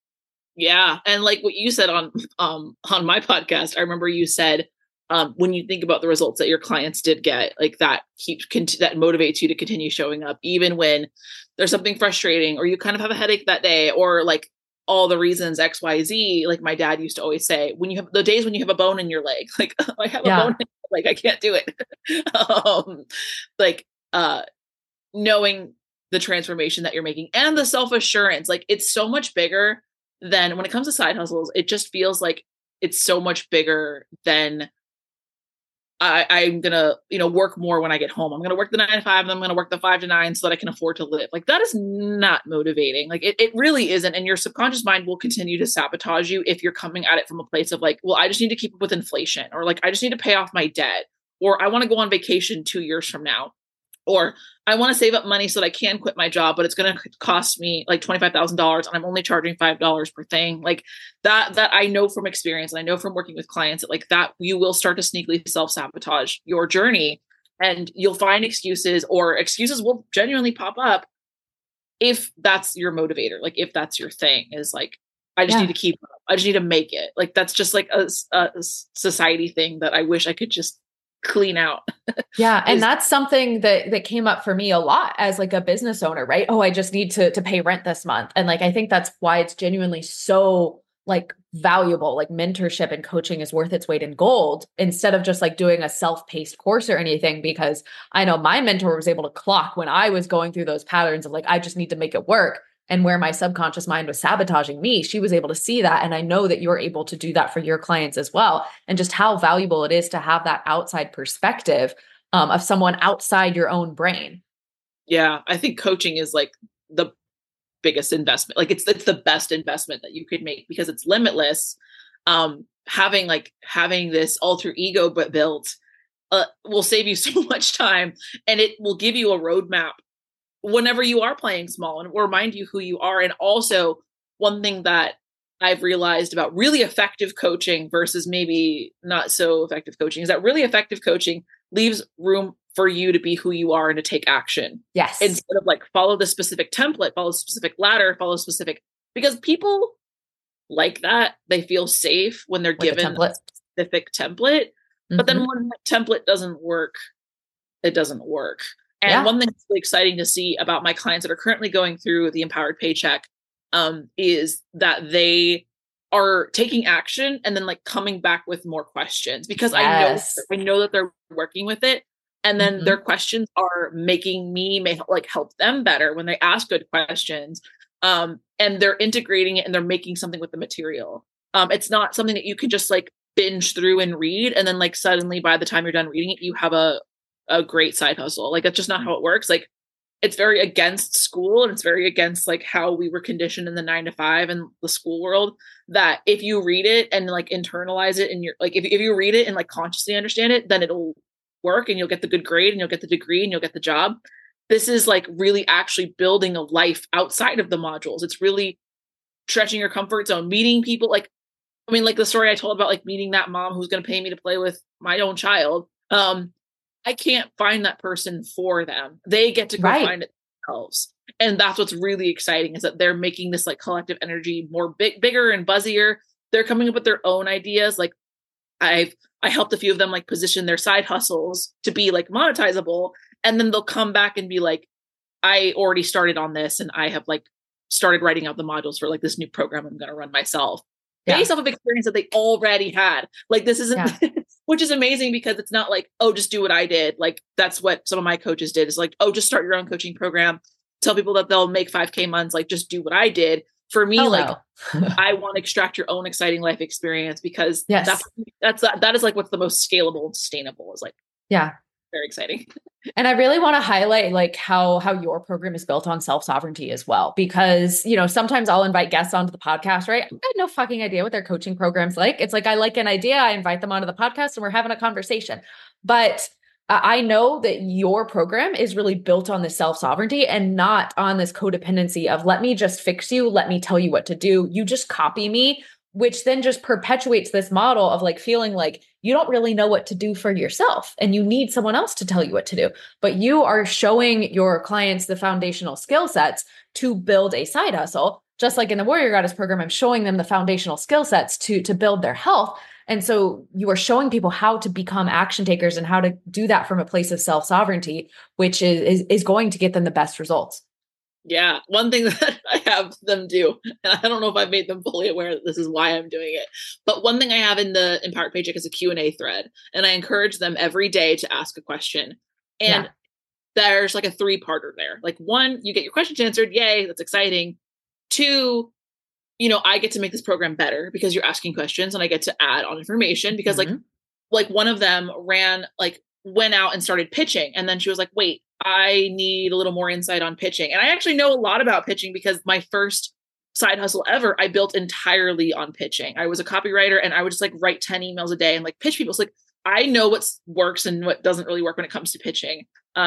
Yeah. And like what you said on my podcast, I remember you said, when you think about the results that your clients did get, like that that motivates you to continue showing up, even when there's something frustrating or you kind of have a headache that day or like all the reasons X, Y, Z. Like my dad used to always say, when you have the days when you have a bone in your leg, like I have a bone, like I can't do it. Knowing the transformation that you're making and the self-assurance, like it's so much bigger than when it comes to side hustles. It just feels like it's so much bigger than I'm going to, work more when I get home. I'm going to work the 9 to 5 and I'm going to work the 5 to 9 so that I can afford to live. Like that is not motivating. Like it really isn't. And your subconscious mind will continue to sabotage you if you're coming at it from a place of like, well, I just need to keep up with inflation, or like, I just need to pay off my debt, or I want to go on vacation 2 years from now, or I want to save up money so that I can quit my job, but it's going to cost me like $25,000 and I'm only charging $5 per thing. Like that I know from experience. And I know from working with clients that like that you will start to sneakily self-sabotage your journey and you'll find excuses, or excuses will genuinely pop up if that's your motivator. Like if that's your thing is like, I just need to keep up. I just need to make it. Like, that's just like a society thing that I wish I could just clean out. Yeah. And that's something that came up for me a lot as like a business owner, right? Oh, I just need to pay rent this month. And like, I think that's why it's genuinely so like valuable. Like mentorship and coaching is worth its weight in gold instead of just like doing a self-paced course or anything, because I know my mentor was able to clock when I was going through those patterns of like, I just need to make it work. And where my subconscious mind was sabotaging me, she was able to see that. And I know that you're able to do that for your clients as well. And just how valuable it is to have that outside perspective of someone outside your own brain. Yeah. I think coaching is like the biggest investment. Like it's the best investment that you could make because it's limitless. Having this alter ego but built will save you so much time, and it will give you a roadmap whenever you are playing small, and it will remind you who you are. And also, one thing that I've realized about really effective coaching versus maybe not so effective coaching is that really effective coaching leaves room for you to be who you are and to take action. Yes. Instead of like follow the specific template, follow specific ladder, follow specific, because people like that. They feel safe when they're given a specific template. Mm-hmm. But then when that template doesn't work, it doesn't work. And one thing that's really exciting to see about my clients that are currently going through the Empowered Paycheck is that they are taking action and then like coming back with more questions, because I know that they're working with it. And then their questions are making me help them better when they ask good questions. And they're integrating it and they're making something with the material. It's not something that you can just like binge through and read. And then like suddenly by the time you're done reading it, you have a great side hustle. Like that's just not how it works. Like it's very against school, and it's very against like how we were conditioned in the 9-to-5 and the school world, that if you read it and like internalize it and you're like, if you read it and like consciously understand it, then it'll work and you'll get the good grade and you'll get the degree and you'll get the job. This is like really actually building a life outside of the modules. It's really stretching your comfort zone, meeting people. Like, I mean, like the story I told about like meeting that mom who's going to pay me to play with my own child. I can't find that person for them. They get to go find it themselves. And that's what's really exciting, is that they're making this like collective energy more bigger and buzzier. They're coming up with their own ideas. Like I helped a few of them like position their side hustles to be like monetizable. And then they'll come back and be like, I already started on this and I have like started writing out the modules for like this new program I'm going to run myself. Based off of experience that they already had. Like this isn't, which is amazing, because it's not like, oh, just do what I did. Like that's what some of my coaches did, is like, oh, just start your own coaching program. Tell people that they'll make 5K months. Like just do what I did. For me, I want to extract your own exciting life experience, because that is like what's the most scalable and sustainable, is like, very exciting. And I really want to highlight like how your program is built on self-sovereignty as well, because, you know, sometimes I'll invite guests onto the podcast, right? I had no fucking idea what their coaching program's like. It's like, I like an idea, I invite them onto the podcast and we're having a conversation. But I know that your program is really built on this self-sovereignty and not on this codependency of let me just fix you. Let me tell you what to do. You just copy me, which then just perpetuates this model of like feeling like you don't really know what to do for yourself and you need someone else to tell you what to do. But you are showing your clients the foundational skill sets to build a side hustle. Just like in the Warrior Goddess program, I'm showing them the foundational skill sets to build their health. And so you are showing people how to become action takers and how to do that from a place of self-sovereignty, which is going to get them the best results. Yeah. One thing that I have them do, and I don't know if I've made them fully aware that this is why I'm doing it, but one thing I have in the Empowered Paycheck is a Q&A thread. And I encourage them every day to ask a question. And there's like a 3-parter there. Like 1, you get your questions answered. Yay. That's exciting. 2, you know, I get to make this program better because you're asking questions, and I get to add on information, because like one of them went out and started pitching. And then she was like, wait, I need a little more insight on pitching. And I actually know a lot about pitching, because my first side hustle ever, I built entirely on pitching. I was a copywriter and I would just like write 10 emails a day and like pitch people. It's like, I know what works and what doesn't really work when it comes to pitching.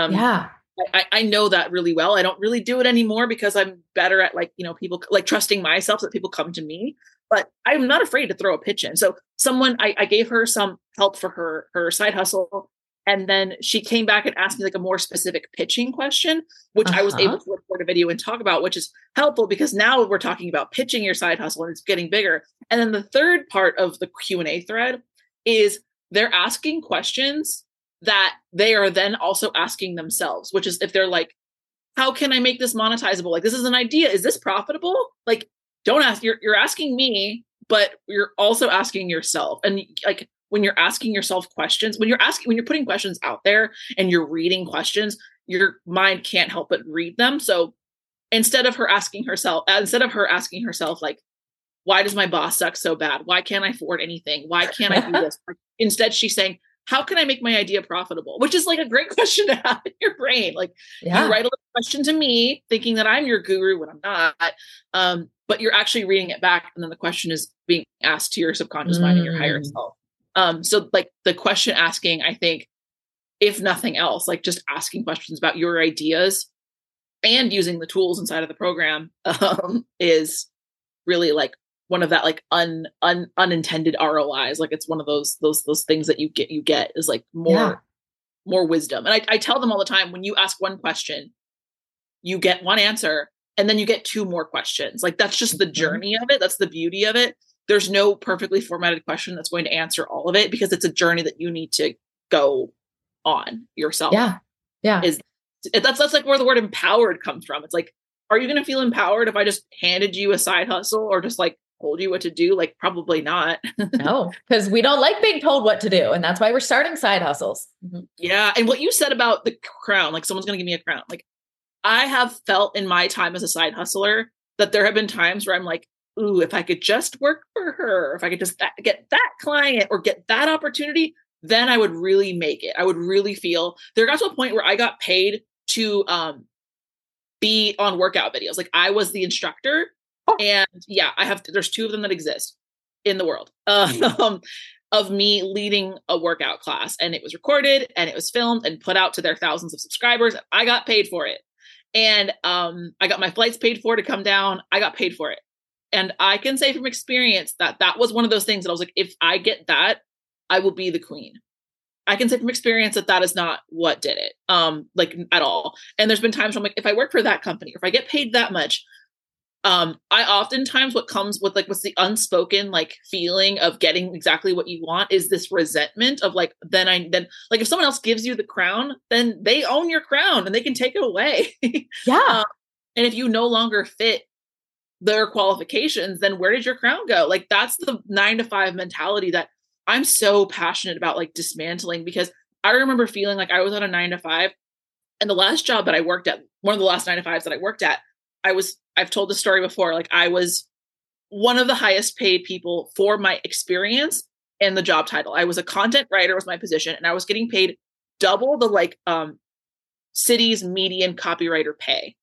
I know that really well. I don't really do it anymore because I'm better at like, you know, people like trusting myself so that people come to me, but I'm not afraid to throw a pitch in. So I gave her some help for her side hustle. And then she came back and asked me like a more specific pitching question, which I was able to record a video and talk about, which is helpful because now we're talking about pitching your side hustle and it's getting bigger. And then the third part of the Q&A thread is they're asking questions that they are then also asking themselves, which is if they're like, how can I make this monetizable? Like, this is an idea. Is this profitable? Like, don't ask, you're asking me, but you're also asking yourself. And like, when you're asking yourself questions, when you're putting questions out there and you're reading questions, your mind can't help but read them. So instead of her asking herself, like, why does my boss suck so bad? Why can't I afford anything? Why can't I do this? Instead, she's saying, how can I make my idea profitable? Which is like a great question to have in your brain. Like you write a little question to me thinking that I'm your guru when I'm not. But you're actually reading it back. And then the question is being asked to your subconscious mind and your higher self. So like the question asking, I think, if nothing else, like just asking questions about your ideas and using the tools inside of the program is really like one of that like unintended ROIs. Like it's one of those things that you get is like more wisdom. And I tell them all the time, when you ask one question, you get one answer and then you get two more questions. Like that's just the journey of it. That's the beauty of it. There's no perfectly formatted question that's going to answer all of it because it's a journey that you need to go on yourself. Yeah. That's like where the word empowered comes from. It's like, are you going to feel empowered if I just handed you a side hustle or just like told you what to do? Like probably not. No, because we don't like being told what to do. And that's why we're starting side hustles. Yeah. And what you said about the crown, like someone's going to give me a crown. Like I have felt in my time as a side hustler that there have been times where I'm like, ooh, if I could just work for her, if I could just get that client or get that opportunity, then I would really make it. I would really feel there got to a point where I got paid to be on workout videos. Like I was the instructor and there's two of them that exist in the world of me leading a workout class, and it was recorded and it was filmed and put out to their thousands of subscribers. I got paid for it. And I got my flights paid for to come down. I got paid for it. And I can say from experience that was one of those things that I was like, if I get that, I will be the queen. I can say from experience that is not what did it, like at all. And there's been times where I'm like, if I work for that company, or if I get paid that much, I oftentimes what comes with like, what's the unspoken like feeling of getting exactly what you want is this resentment of like, then like if someone else gives you the crown, then they own your crown and they can take it away. Yeah. And if you no longer fit their qualifications, then where did your crown go? Like that's the 9-to-5 mentality that I'm so passionate about like dismantling, because I remember feeling like I was on a 9-to-5, and the last job that I worked at, one of the last 9-to-5s that I worked at, I've told the story before, like I was one of the highest paid people for my experience and the job title. I was a content writer was my position, and I was getting paid double the like city's median copywriter pay.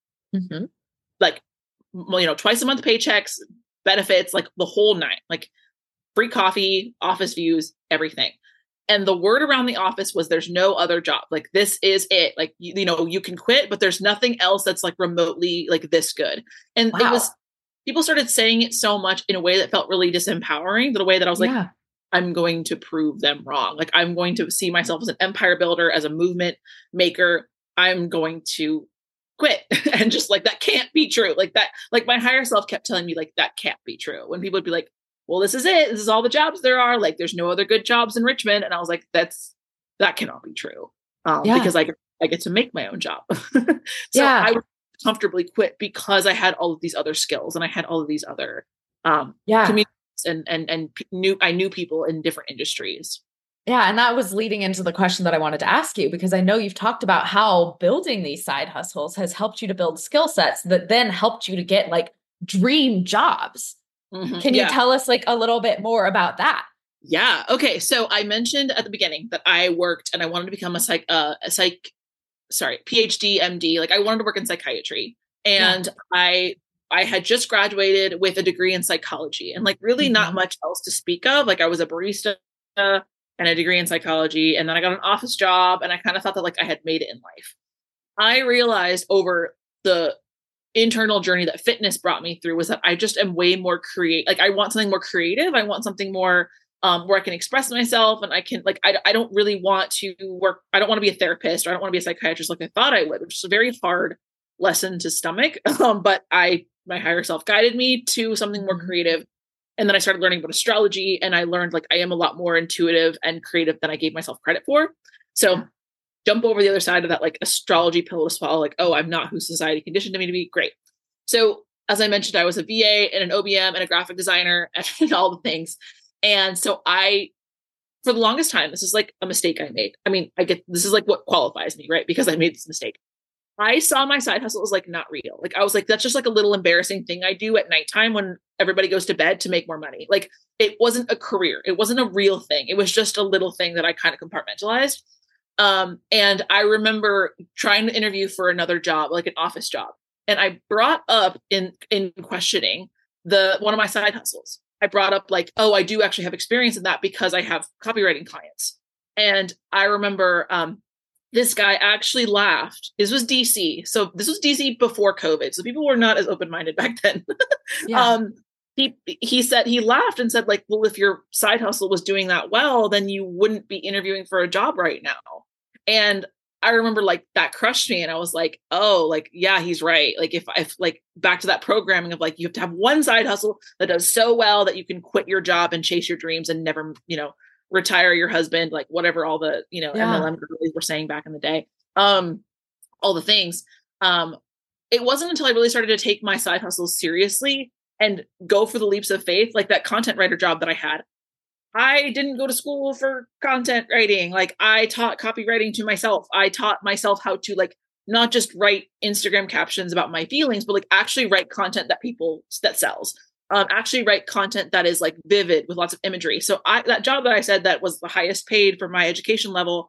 Like, twice a month paychecks, benefits, like the whole nine, like free coffee, office views, everything. And the word around the office was there's no other job. Like, this is it. Like, you can quit, but there's nothing else that's like remotely like this good. And it was, people started saying it so much in a way that felt really disempowering, the way that I was like, I'm going to prove them wrong. Like, I'm going to see myself as an empire builder, as a movement maker. I'm going to quit. And just like, that can't be true. Like that, like my higher self kept telling me like, that can't be true. When people would be like, well, this is it. This is all the jobs there are. Like, there's no other good jobs in Richmond. And I was like, that cannot be true. Because I get to make my own job. I would comfortably quit because I had all of these other skills and I had all of these other communities and I knew people in different industries. Yeah. And that was leading into the question that I wanted to ask you, because I know you've talked about how building these side hustles has helped you to build skill sets that then helped you to get like dream jobs. Can you tell us like a little bit more about that? Yeah. Okay. So I mentioned at the beginning that I worked and I wanted to become a PhD, MD. Like, I wanted to work in psychiatry, and I had just graduated with a degree in psychology and like really not much else to speak of. Like, I was a barista and a degree in psychology. And then I got an office job, and I kind of thought that like I had made it in life. I realized over the internal journey that fitness brought me through was that I just am way more like, I want something more creative. I want something more where I can express myself and I can like, I don't really want to work. I don't want to be a therapist or I don't want to be a psychiatrist like I thought I would, which is a very hard lesson to stomach. But my higher self guided me to something more creative. And then I started learning about astrology and I learned like I am a lot more intuitive and creative than I gave myself credit for. So jump over the other side of that like astrology pill to swallow, like, oh, I'm not who society conditioned me to be. Great. So as I mentioned, I was a VA and an OBM and a graphic designer and all the things. And so for the longest time, this is like a mistake I made. I mean, this is like what qualifies me, right? Because I made this mistake. I saw my side hustle as like not real. Like I was like, that's just like a little embarrassing thing I do at nighttime when everybody goes to bed to make more money. Like it wasn't a career. It wasn't a real thing. It was just a little thing that I kind of compartmentalized. And I remember trying to interview for another job, like an office job. And I brought up in questioning one of my side hustles. I brought up like, oh, I do actually have experience in that because I have copywriting clients. And I remember this guy actually laughed. This was DC. So this was DC before COVID. So people were not as open-minded back then. He said, he laughed and said like, well, if your side hustle was doing that well, then you wouldn't be interviewing for a job right now. And I remember like that crushed me. And I was like, oh, like, yeah, he's right. Like if like back to that programming of like, you have to have one side hustle that does so well that you can quit your job and chase your dreams and never, retire your husband, like whatever, all the, MLM girlies were saying back in the day, all the things. It wasn't until I really started to take my side hustles seriously and go for the leaps of faith, like that content writer job that I had. I didn't go to school for content writing. Like I taught copywriting to myself. I taught myself how to like, not just write Instagram captions about my feelings, but like actually write content that sells. Actually write content that is like vivid with lots of imagery. So that job that I said that was the highest paid for my education level,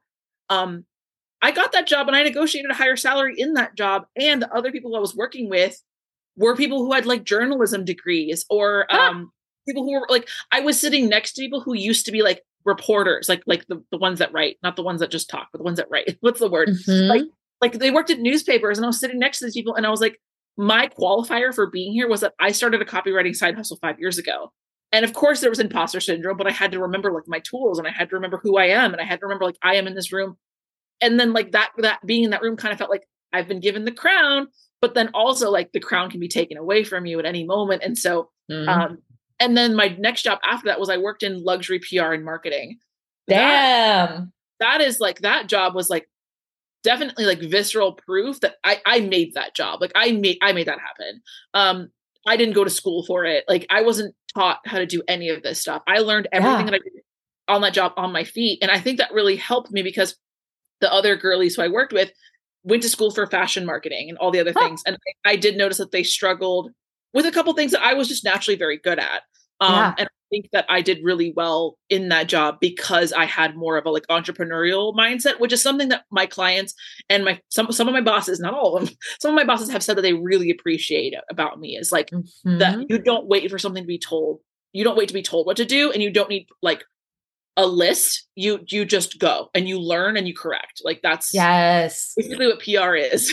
I got that job and I negotiated a higher salary in that job. And the other people I was working with were people who had like journalism degrees or people who were like, I was sitting next to people who used to be like reporters, like the ones that write, not the ones that just talk, but the ones that write. What's the word? Mm-hmm. Like they worked at newspapers and I was sitting next to these people and I was like, my qualifier for being here was that I started a copywriting side hustle 5 years ago. And of course there was imposter syndrome, but I had to remember like my tools and I had to remember who I am. And I had to remember like I am in this room. And then like that being in that room kind of felt like I've been given the crown, but then also like the crown can be taken away from you at any moment. And so, and then my next job after that was I worked in luxury PR and marketing. Damn. That is like, that job was like definitely like visceral proof that I made that job. Like I made that happen. I didn't go to school for it. Like I wasn't taught how to do any of this stuff. I learned everything that I did on that job on my feet. And I think that really helped me because the other girlies who I worked with went to school for fashion marketing and all the other things. And I did notice that they struggled with a couple things that I was just naturally very good at. And I think that I did really well in that job because I had more of a like entrepreneurial mindset, which is something that my clients and some of my bosses, not all of them, some of my bosses have said that they really appreciate about me is like that you don't wait for something to be told. You don't wait to be told what to do. And you don't need like a list. You just go and you learn and you correct. Like that's basically what PR is.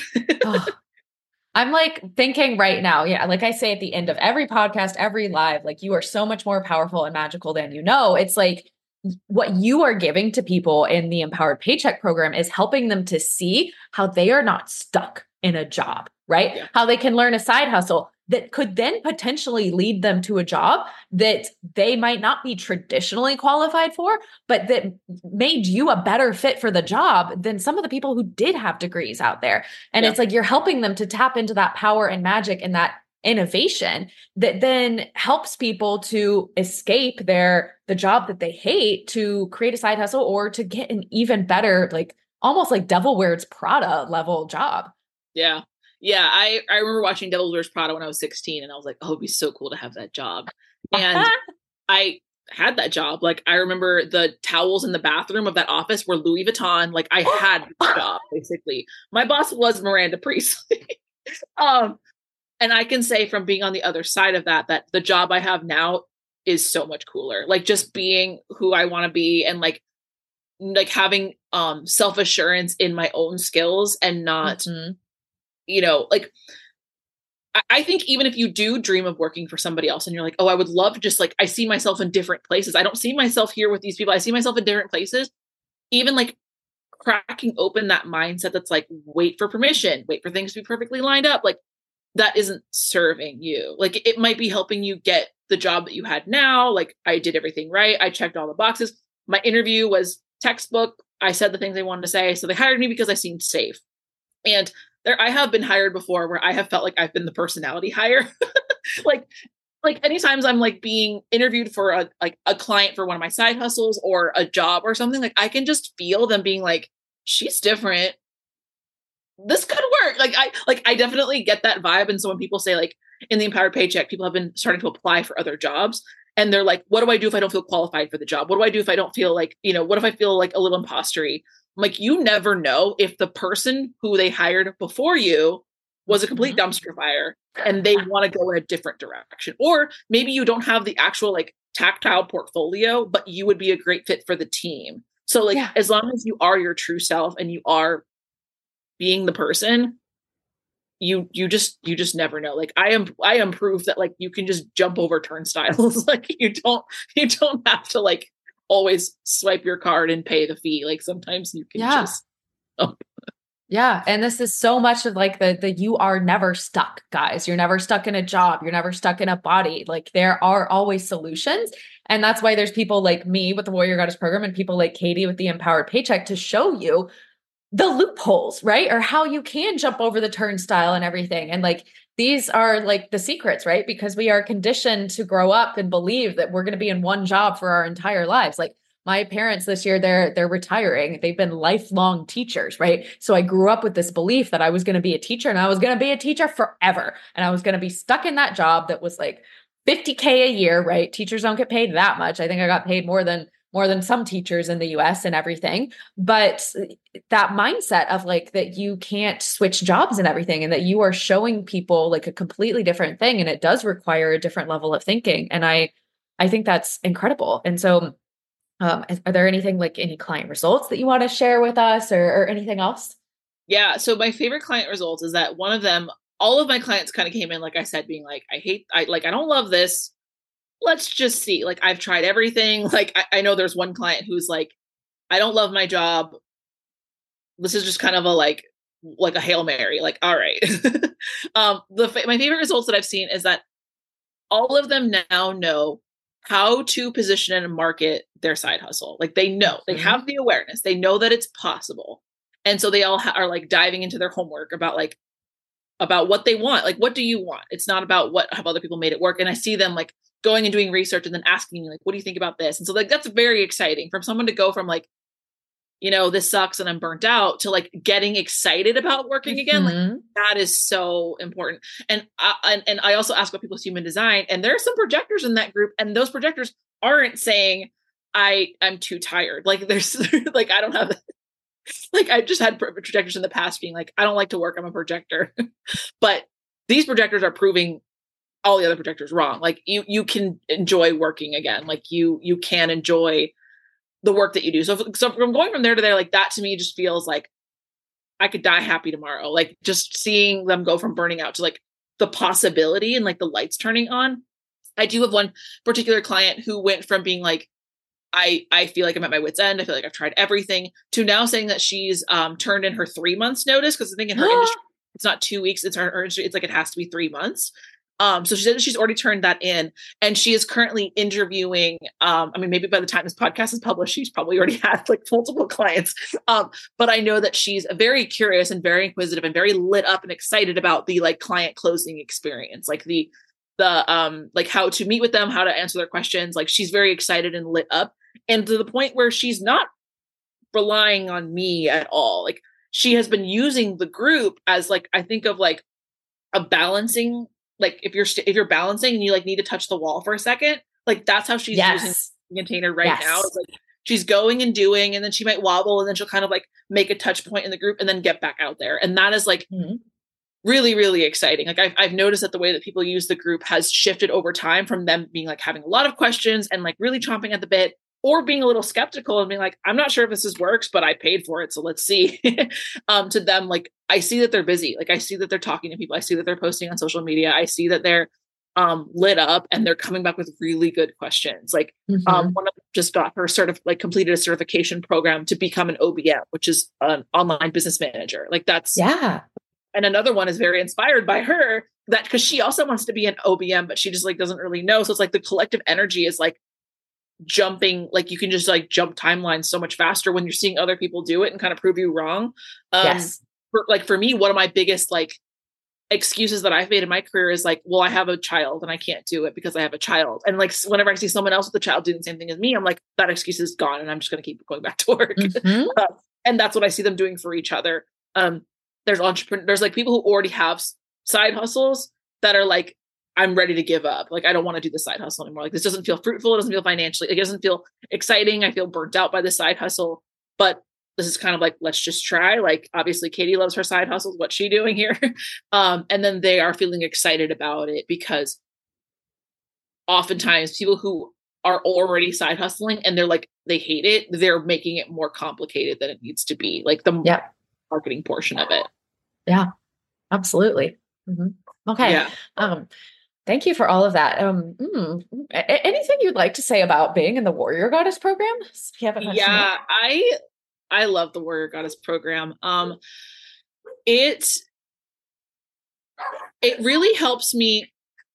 I'm like thinking right now, like I say at the end of every podcast, every live, like you are so much more powerful and magical than you know. It's like what you are giving to people in the Empowered Paycheck program is helping them to see how they are not stuck in a job, right? Yeah. How they can learn a side hustle that could then potentially lead them to a job that they might not be traditionally qualified for, but that made you a better fit for the job than some of the people who did have degrees out there. And it's like you're helping them to tap into that power and magic and that innovation that then helps people to escape the job that they hate to create a side hustle or to get an even better, like almost like Devil Wears Prada level job. Yeah. Yeah, I remember watching Devil Wears Prada when I was 16 and I was like, oh, it'd be so cool to have that job. And I had that job. Like, I remember the towels in the bathroom of that office were Louis Vuitton. Like, I had the job, basically. My boss was Miranda Priestley. And I can say from being on the other side of that the job I have now is so much cooler. Like, just being who I want to be and like having self-assurance in my own skills and not... like I think even if you do dream of working for somebody else and you're like, oh, I would love to just like, I see myself in different places. I don't see myself here with these people. I see myself in different places. Even like cracking open that mindset that's like, wait for permission, wait for things to be perfectly lined up. Like that isn't serving you. Like it might be helping you get the job that you had now. Like I did everything right. I checked all the boxes. My interview was textbook. I said the things I wanted to say. So they hired me because I seemed safe. And I have been hired before where I have felt like I've been the personality hire. like anytime I'm like being interviewed for a client for one of my side hustles or a job or something, like I can just feel them being like, she's different. This could work. I definitely get that vibe. And so when people say like in the Empowered Paycheck, people have been starting to apply for other jobs and they're like, what do I do if I don't feel qualified for the job? What do I do if I don't feel like, what if I feel like a little impostery? Like, you never know if the person who they hired before you was a complete dumpster fire and they want to go in a different direction. Or maybe you don't have the actual like tactile portfolio, but you would be a great fit for the team. So like, as long as you are your true self and you are being the person, you just never know. Like I am proof that like you can just jump over turnstiles. Like you don't have to like always swipe your card and pay the fee. Like sometimes you can just Yeah. And this is so much of like the you are never stuck, guys. You're never stuck in a job. You're never stuck in a body. Like there are always solutions. And that's why there's people like me with the Warrior Goddess program and people like Katie with the Empowered Paycheck to show you the loopholes, right? Or how you can jump over the turnstile and everything. And like, these are like the secrets, right? Because we are conditioned to grow up and believe that we're going to be in one job for our entire lives. Like my parents this year, they're retiring. They've been lifelong teachers, right? So I grew up with this belief that I was going to be a teacher and I was going to be a teacher forever. And I was going to be stuck in that job that was like $50K a year, right? Teachers don't get paid that much. I think I got paid more than some teachers in the US and everything. But that mindset of like that you can't switch jobs and everything, and that you are showing people like a completely different thing. And it does require a different level of thinking. And I think that's incredible. And so are there anything like any client results that you want to share with us or anything else? Yeah. So my favorite client results is that one of them, all of my clients kind of came in, like I said, being like, I don't love this. Let's just see. Like, I've tried everything. Like, I know there's one client who's like, I don't love my job. This is just kind of like a Hail Mary. Like, all right. My favorite results that I've seen is that all of them now know how to position and market their side hustle. Like they know, they have the awareness, they know that it's possible. And so they all are like diving into their homework about what they want. Like, what do you want? It's not about how other people made it work. And I see them like going and doing research and then asking me like, what do you think about this? And so like, that's very exciting from someone to go from like, this sucks and I'm burnt out to like getting excited about working again. Like that is so important. And I also ask about people's human design, and there are some projectors in that group, and those projectors aren't saying I'm too tired. Like there's like, I don't have like, I've just had projectors in the past being like, I don't like to work. I'm a projector, but these projectors are proving all the other projectors wrong. Like you can enjoy working again. Like you can enjoy the work that you do. So from going from there to there, like that to me just feels like I could die happy tomorrow. Like just seeing them go from burning out to like the possibility and like the lights turning on. I do have one particular client who went from being like, I feel like I'm at my wit's end. I feel like I've tried everything, to now saying that she's turned in her 3 months notice. Cause I think in her industry, it's not 2 weeks. It's her industry. It's like, it has to be 3 months. So she said that she's already turned that in, and she is currently interviewing. Maybe by the time this podcast is published, she's probably already had like multiple clients. But I know that she's very curious and very inquisitive and very lit up and excited about the like client closing experience, like the like how to meet with them, how to answer their questions. Like she's very excited and lit up, and to the point where she's not relying on me at all. Like she has been using the group as like, I think of like a balancing. Like if you're balancing and you like need to touch the wall for a second, like that's how she's using the container right now. It's like she's going and doing, and then she might wobble, and then she'll kind of like make a touch point in the group and then get back out there. And that is like really, really exciting. Like I've noticed that the way that people use the group has shifted over time from them being like having a lot of questions and like really chomping at the bit or being a little skeptical and being like, I'm not sure if this works, but I paid for it. So let's see. To them, like, I see that they're busy. Like I see that they're talking to people. I see that they're posting on social media. I see that they're lit up and they're coming back with really good questions. Like one of them just got her completed a certification program to become an OBM, which is an online business manager. Like that's, yeah. And another one is very inspired by her that because she also wants to be an OBM, but she just like doesn't really know. So it's like the collective energy is like jumping, like you can just like jump timelines so much faster when you're seeing other people do it and kind of prove you wrong. Yes. For me, one of my biggest like excuses that I've made in my career is like, well, I have a child and I can't do it because I have a child. And like, whenever I see someone else with a child doing the same thing as me, I'm like, that excuse is gone and I'm just going to keep going back to work. And that's what I see them doing for each other. There's like people who already have side hustles that are like, I'm ready to give up. Like, I don't want to do the side hustle anymore. Like, this doesn't feel fruitful. It doesn't feel financially, it doesn't feel exciting. I feel burnt out by the side hustle, but this is kind of like, let's just try. Like, obviously Katie loves her side hustles. What's she doing here? And then they are feeling excited about it because oftentimes people who are already side hustling and they're like, they hate it, they're making it more complicated than it needs to be. Like the marketing portion of it. Yeah, absolutely. Okay. Yeah. Thank you for all of that. Anything you'd like to say about being in the Warrior Goddess program? Yeah, I love the Warrior Goddess program. It really helps me.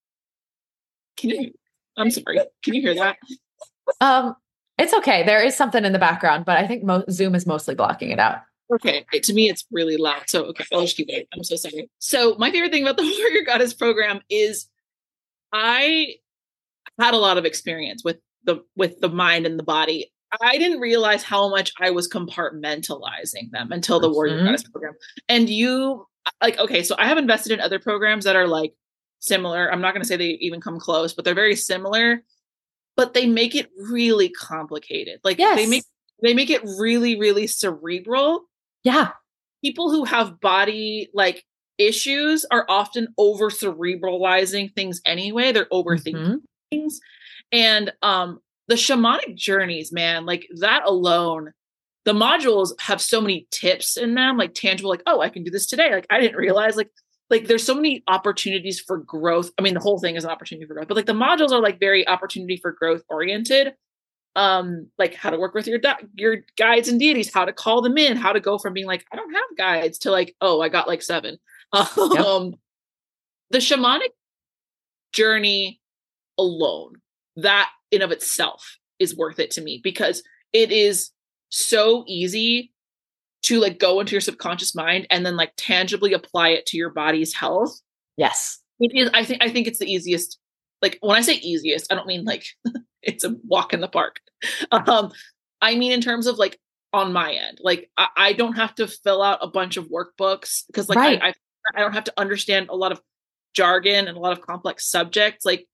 I'm sorry. Can you hear that? It's okay. There is something in the background, but I think Zoom is mostly blocking it out. Okay. To me, it's really loud. So, okay, I'll just keep it. I'm so sorry. So my favorite thing about the Warrior Goddess program is I had a lot of experience with the mind and the body. I didn't realize how much I was compartmentalizing them until the Warrior Goddess program. And you like, okay, so I have invested in other programs that are like similar. I'm not going to say they even come close, but they're very similar, but they make it really complicated. Like they make it really, really cerebral. Yeah. People who have body like issues are often over cerebralizing things anyway. They're overthinking things. And the shamanic journeys, man, like that alone, the modules have so many tips in them, like tangible, like, oh, I can do this today. Like I didn't realize like there's so many opportunities for growth. I mean, the whole thing is an opportunity for growth, but like the modules are like very opportunity for growth oriented. Like how to work with your guides and deities, how to call them in, how to go from being like, I don't have guides to like, oh, I got like 7. The shamanic journey alone, that in of itself is worth it to me because it is so easy to like go into your subconscious mind and then like tangibly apply it to your body's health. Yes. It is. I think it's the easiest. Like when I say easiest, I don't mean like it's a walk in the park. I mean, in terms of like on my end, like I don't have to fill out a bunch of workbooks because like I don't have to understand a lot of jargon and a lot of complex subjects. Like,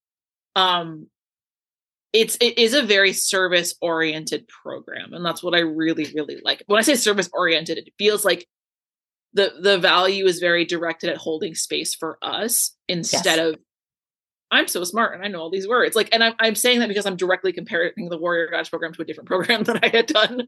it is a very service oriented program. And that's what I really, really like. When I say service oriented, it feels like the value is very directed at holding space for us instead of I'm so smart and I know all these words. Like, and I'm saying that because I'm directly comparing the Warrior Goddess program to a different program that I had done.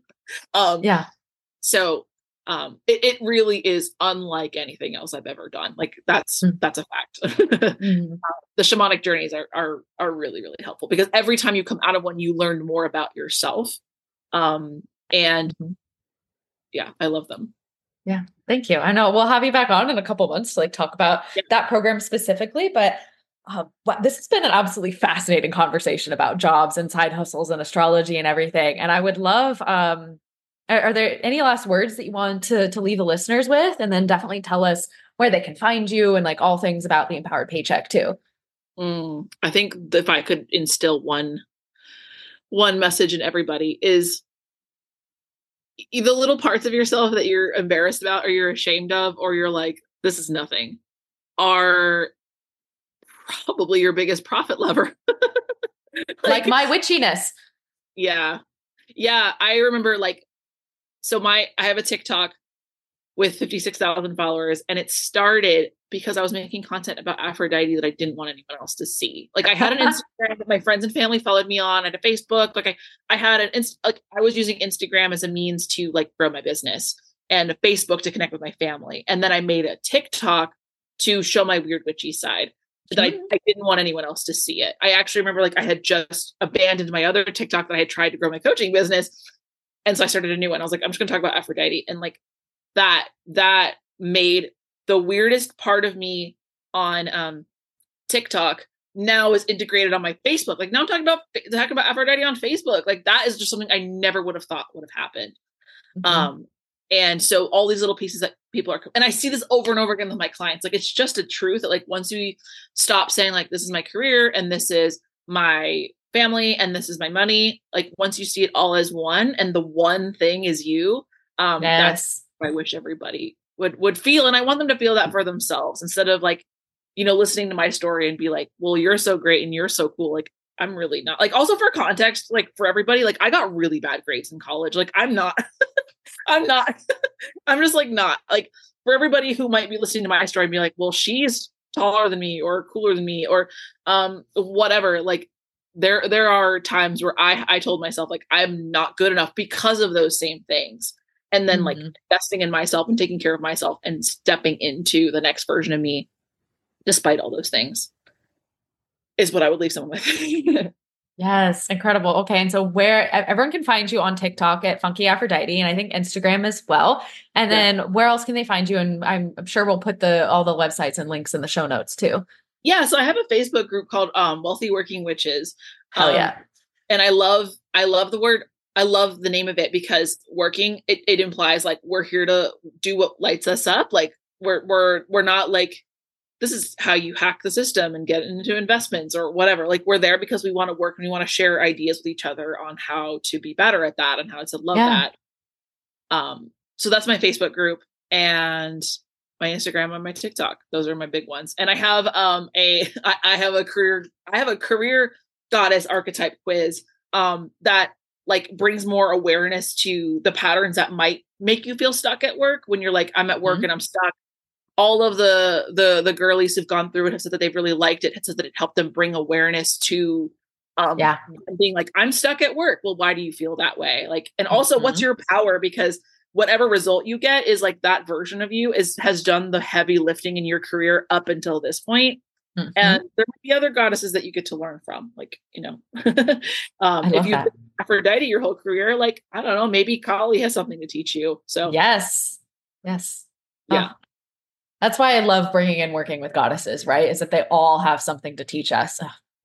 So it really is unlike anything else I've ever done. Like that's a fact. The shamanic journeys are really, really helpful because every time you come out of one, you learn more about yourself. And yeah, I love them. Yeah. Thank you. I know we'll have you back on in a couple months to like talk about that program specifically, but this has been an absolutely fascinating conversation about jobs and side hustles and astrology and everything. And I would love, are there any last words that you want to leave the listeners with? And then definitely tell us where they can find you and like all things about the Empowered Paycheck too. I think if I could instill one message in everybody is the little parts of yourself that you're embarrassed about or you're ashamed of, or you're like, this is nothing, are probably your biggest profit lever. like my witchiness. Yeah. I remember like, so I have a TikTok with 56,000 followers. And it started because I was making content about Aphrodite that I didn't want anyone else to see. Like I had an Instagram that my friends and family followed me on, I had a Facebook. Like I had I was using Instagram as a means to like grow my business, and a Facebook to connect with my family. And then I made a TikTok to show my weird witchy side that I didn't want anyone else to see it. I actually remember like I had just abandoned my other TikTok that I had tried to grow my coaching business. And so I started a new one. I was like, I'm just going to talk about Aphrodite. And like that made the weirdest part of me on TikTok now is integrated on my Facebook. Like now I'm talking about Aphrodite on Facebook. Like that is just something I never would have thought would have happened. And so all these little pieces that people are, and I see this over and over again with my clients. Like it's just a truth that like once we stop saying like, this is my career and this is my family and this is my money. Like once you see it all as one and the one thing is you, that's what I wish everybody would feel. And I want them to feel that for themselves instead of like, you know, listening to my story and be like, well, you're so great and you're so cool. Like I'm really not. Like also for context, like for everybody, like I got really bad grades in college. Like I'm not, I'm just like not. Like for everybody who might be listening to my story and be like, well, she's taller than me or cooler than me or whatever. Like there are times where I told myself like I'm not good enough because of those same things. And then like investing in myself and taking care of myself and stepping into the next version of me, despite all those things, is what I would leave someone with. Yes. Incredible. Okay. And so where everyone can find you on TikTok at Funky Aphrodite, and I think Instagram as well. And then where else can they find you? And I'm sure we'll put all the websites and links in the show notes too. Yeah. So I have a Facebook group called Wealthy Working Witches. Oh yeah. And I love the word. I love the name of it because working, it implies like we're here to do what lights us up. Like we're not like, this is how you hack the system and get into investments or whatever. Like we're there because we want to work and we want to share ideas with each other on how to be better at that and how to love that. So that's my Facebook group and my Instagram and my TikTok. Those are my big ones. And I have I have a career goddess archetype quiz that like brings more awareness to the patterns that might make you feel stuck at work when you're like, I'm at work and I'm stuck. All of the girlies who've gone through it have said that they've really liked it. Have said that it helped them bring awareness to being like, I'm stuck at work. Well, why do you feel that way? Like, and also what's your power? Because whatever result you get is like that version of you has done the heavy lifting in your career up until this point. And there might be other goddesses that you get to learn from. Like, you know, if you've been Aphrodite your whole career, like, I don't know, maybe Kali has something to teach you. So yes. Yeah. That's why I love bringing in working with goddesses, right? Is that they all have something to teach us.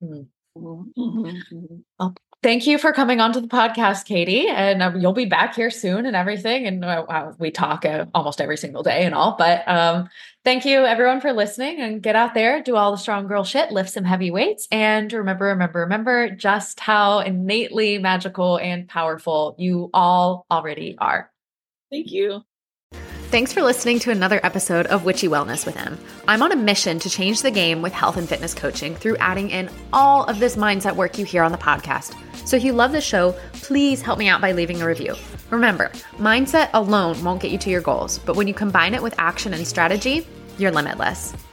Well, thank you for coming onto the podcast, Katie. And you'll be back here soon and everything. And we talk almost every single day and all. But thank you, everyone, for listening. And get out there, do all the strong girl shit, lift some heavy weights. And remember just how innately magical and powerful you all already are. Thank you. Thanks for listening to another episode of Witchy Wellness with Em. I'm on a mission to change the game with health and fitness coaching through adding in all of this mindset work you hear on the podcast. So if you love the show, please help me out by leaving a review. Remember, mindset alone won't get you to your goals, but when you combine it with action and strategy, you're limitless.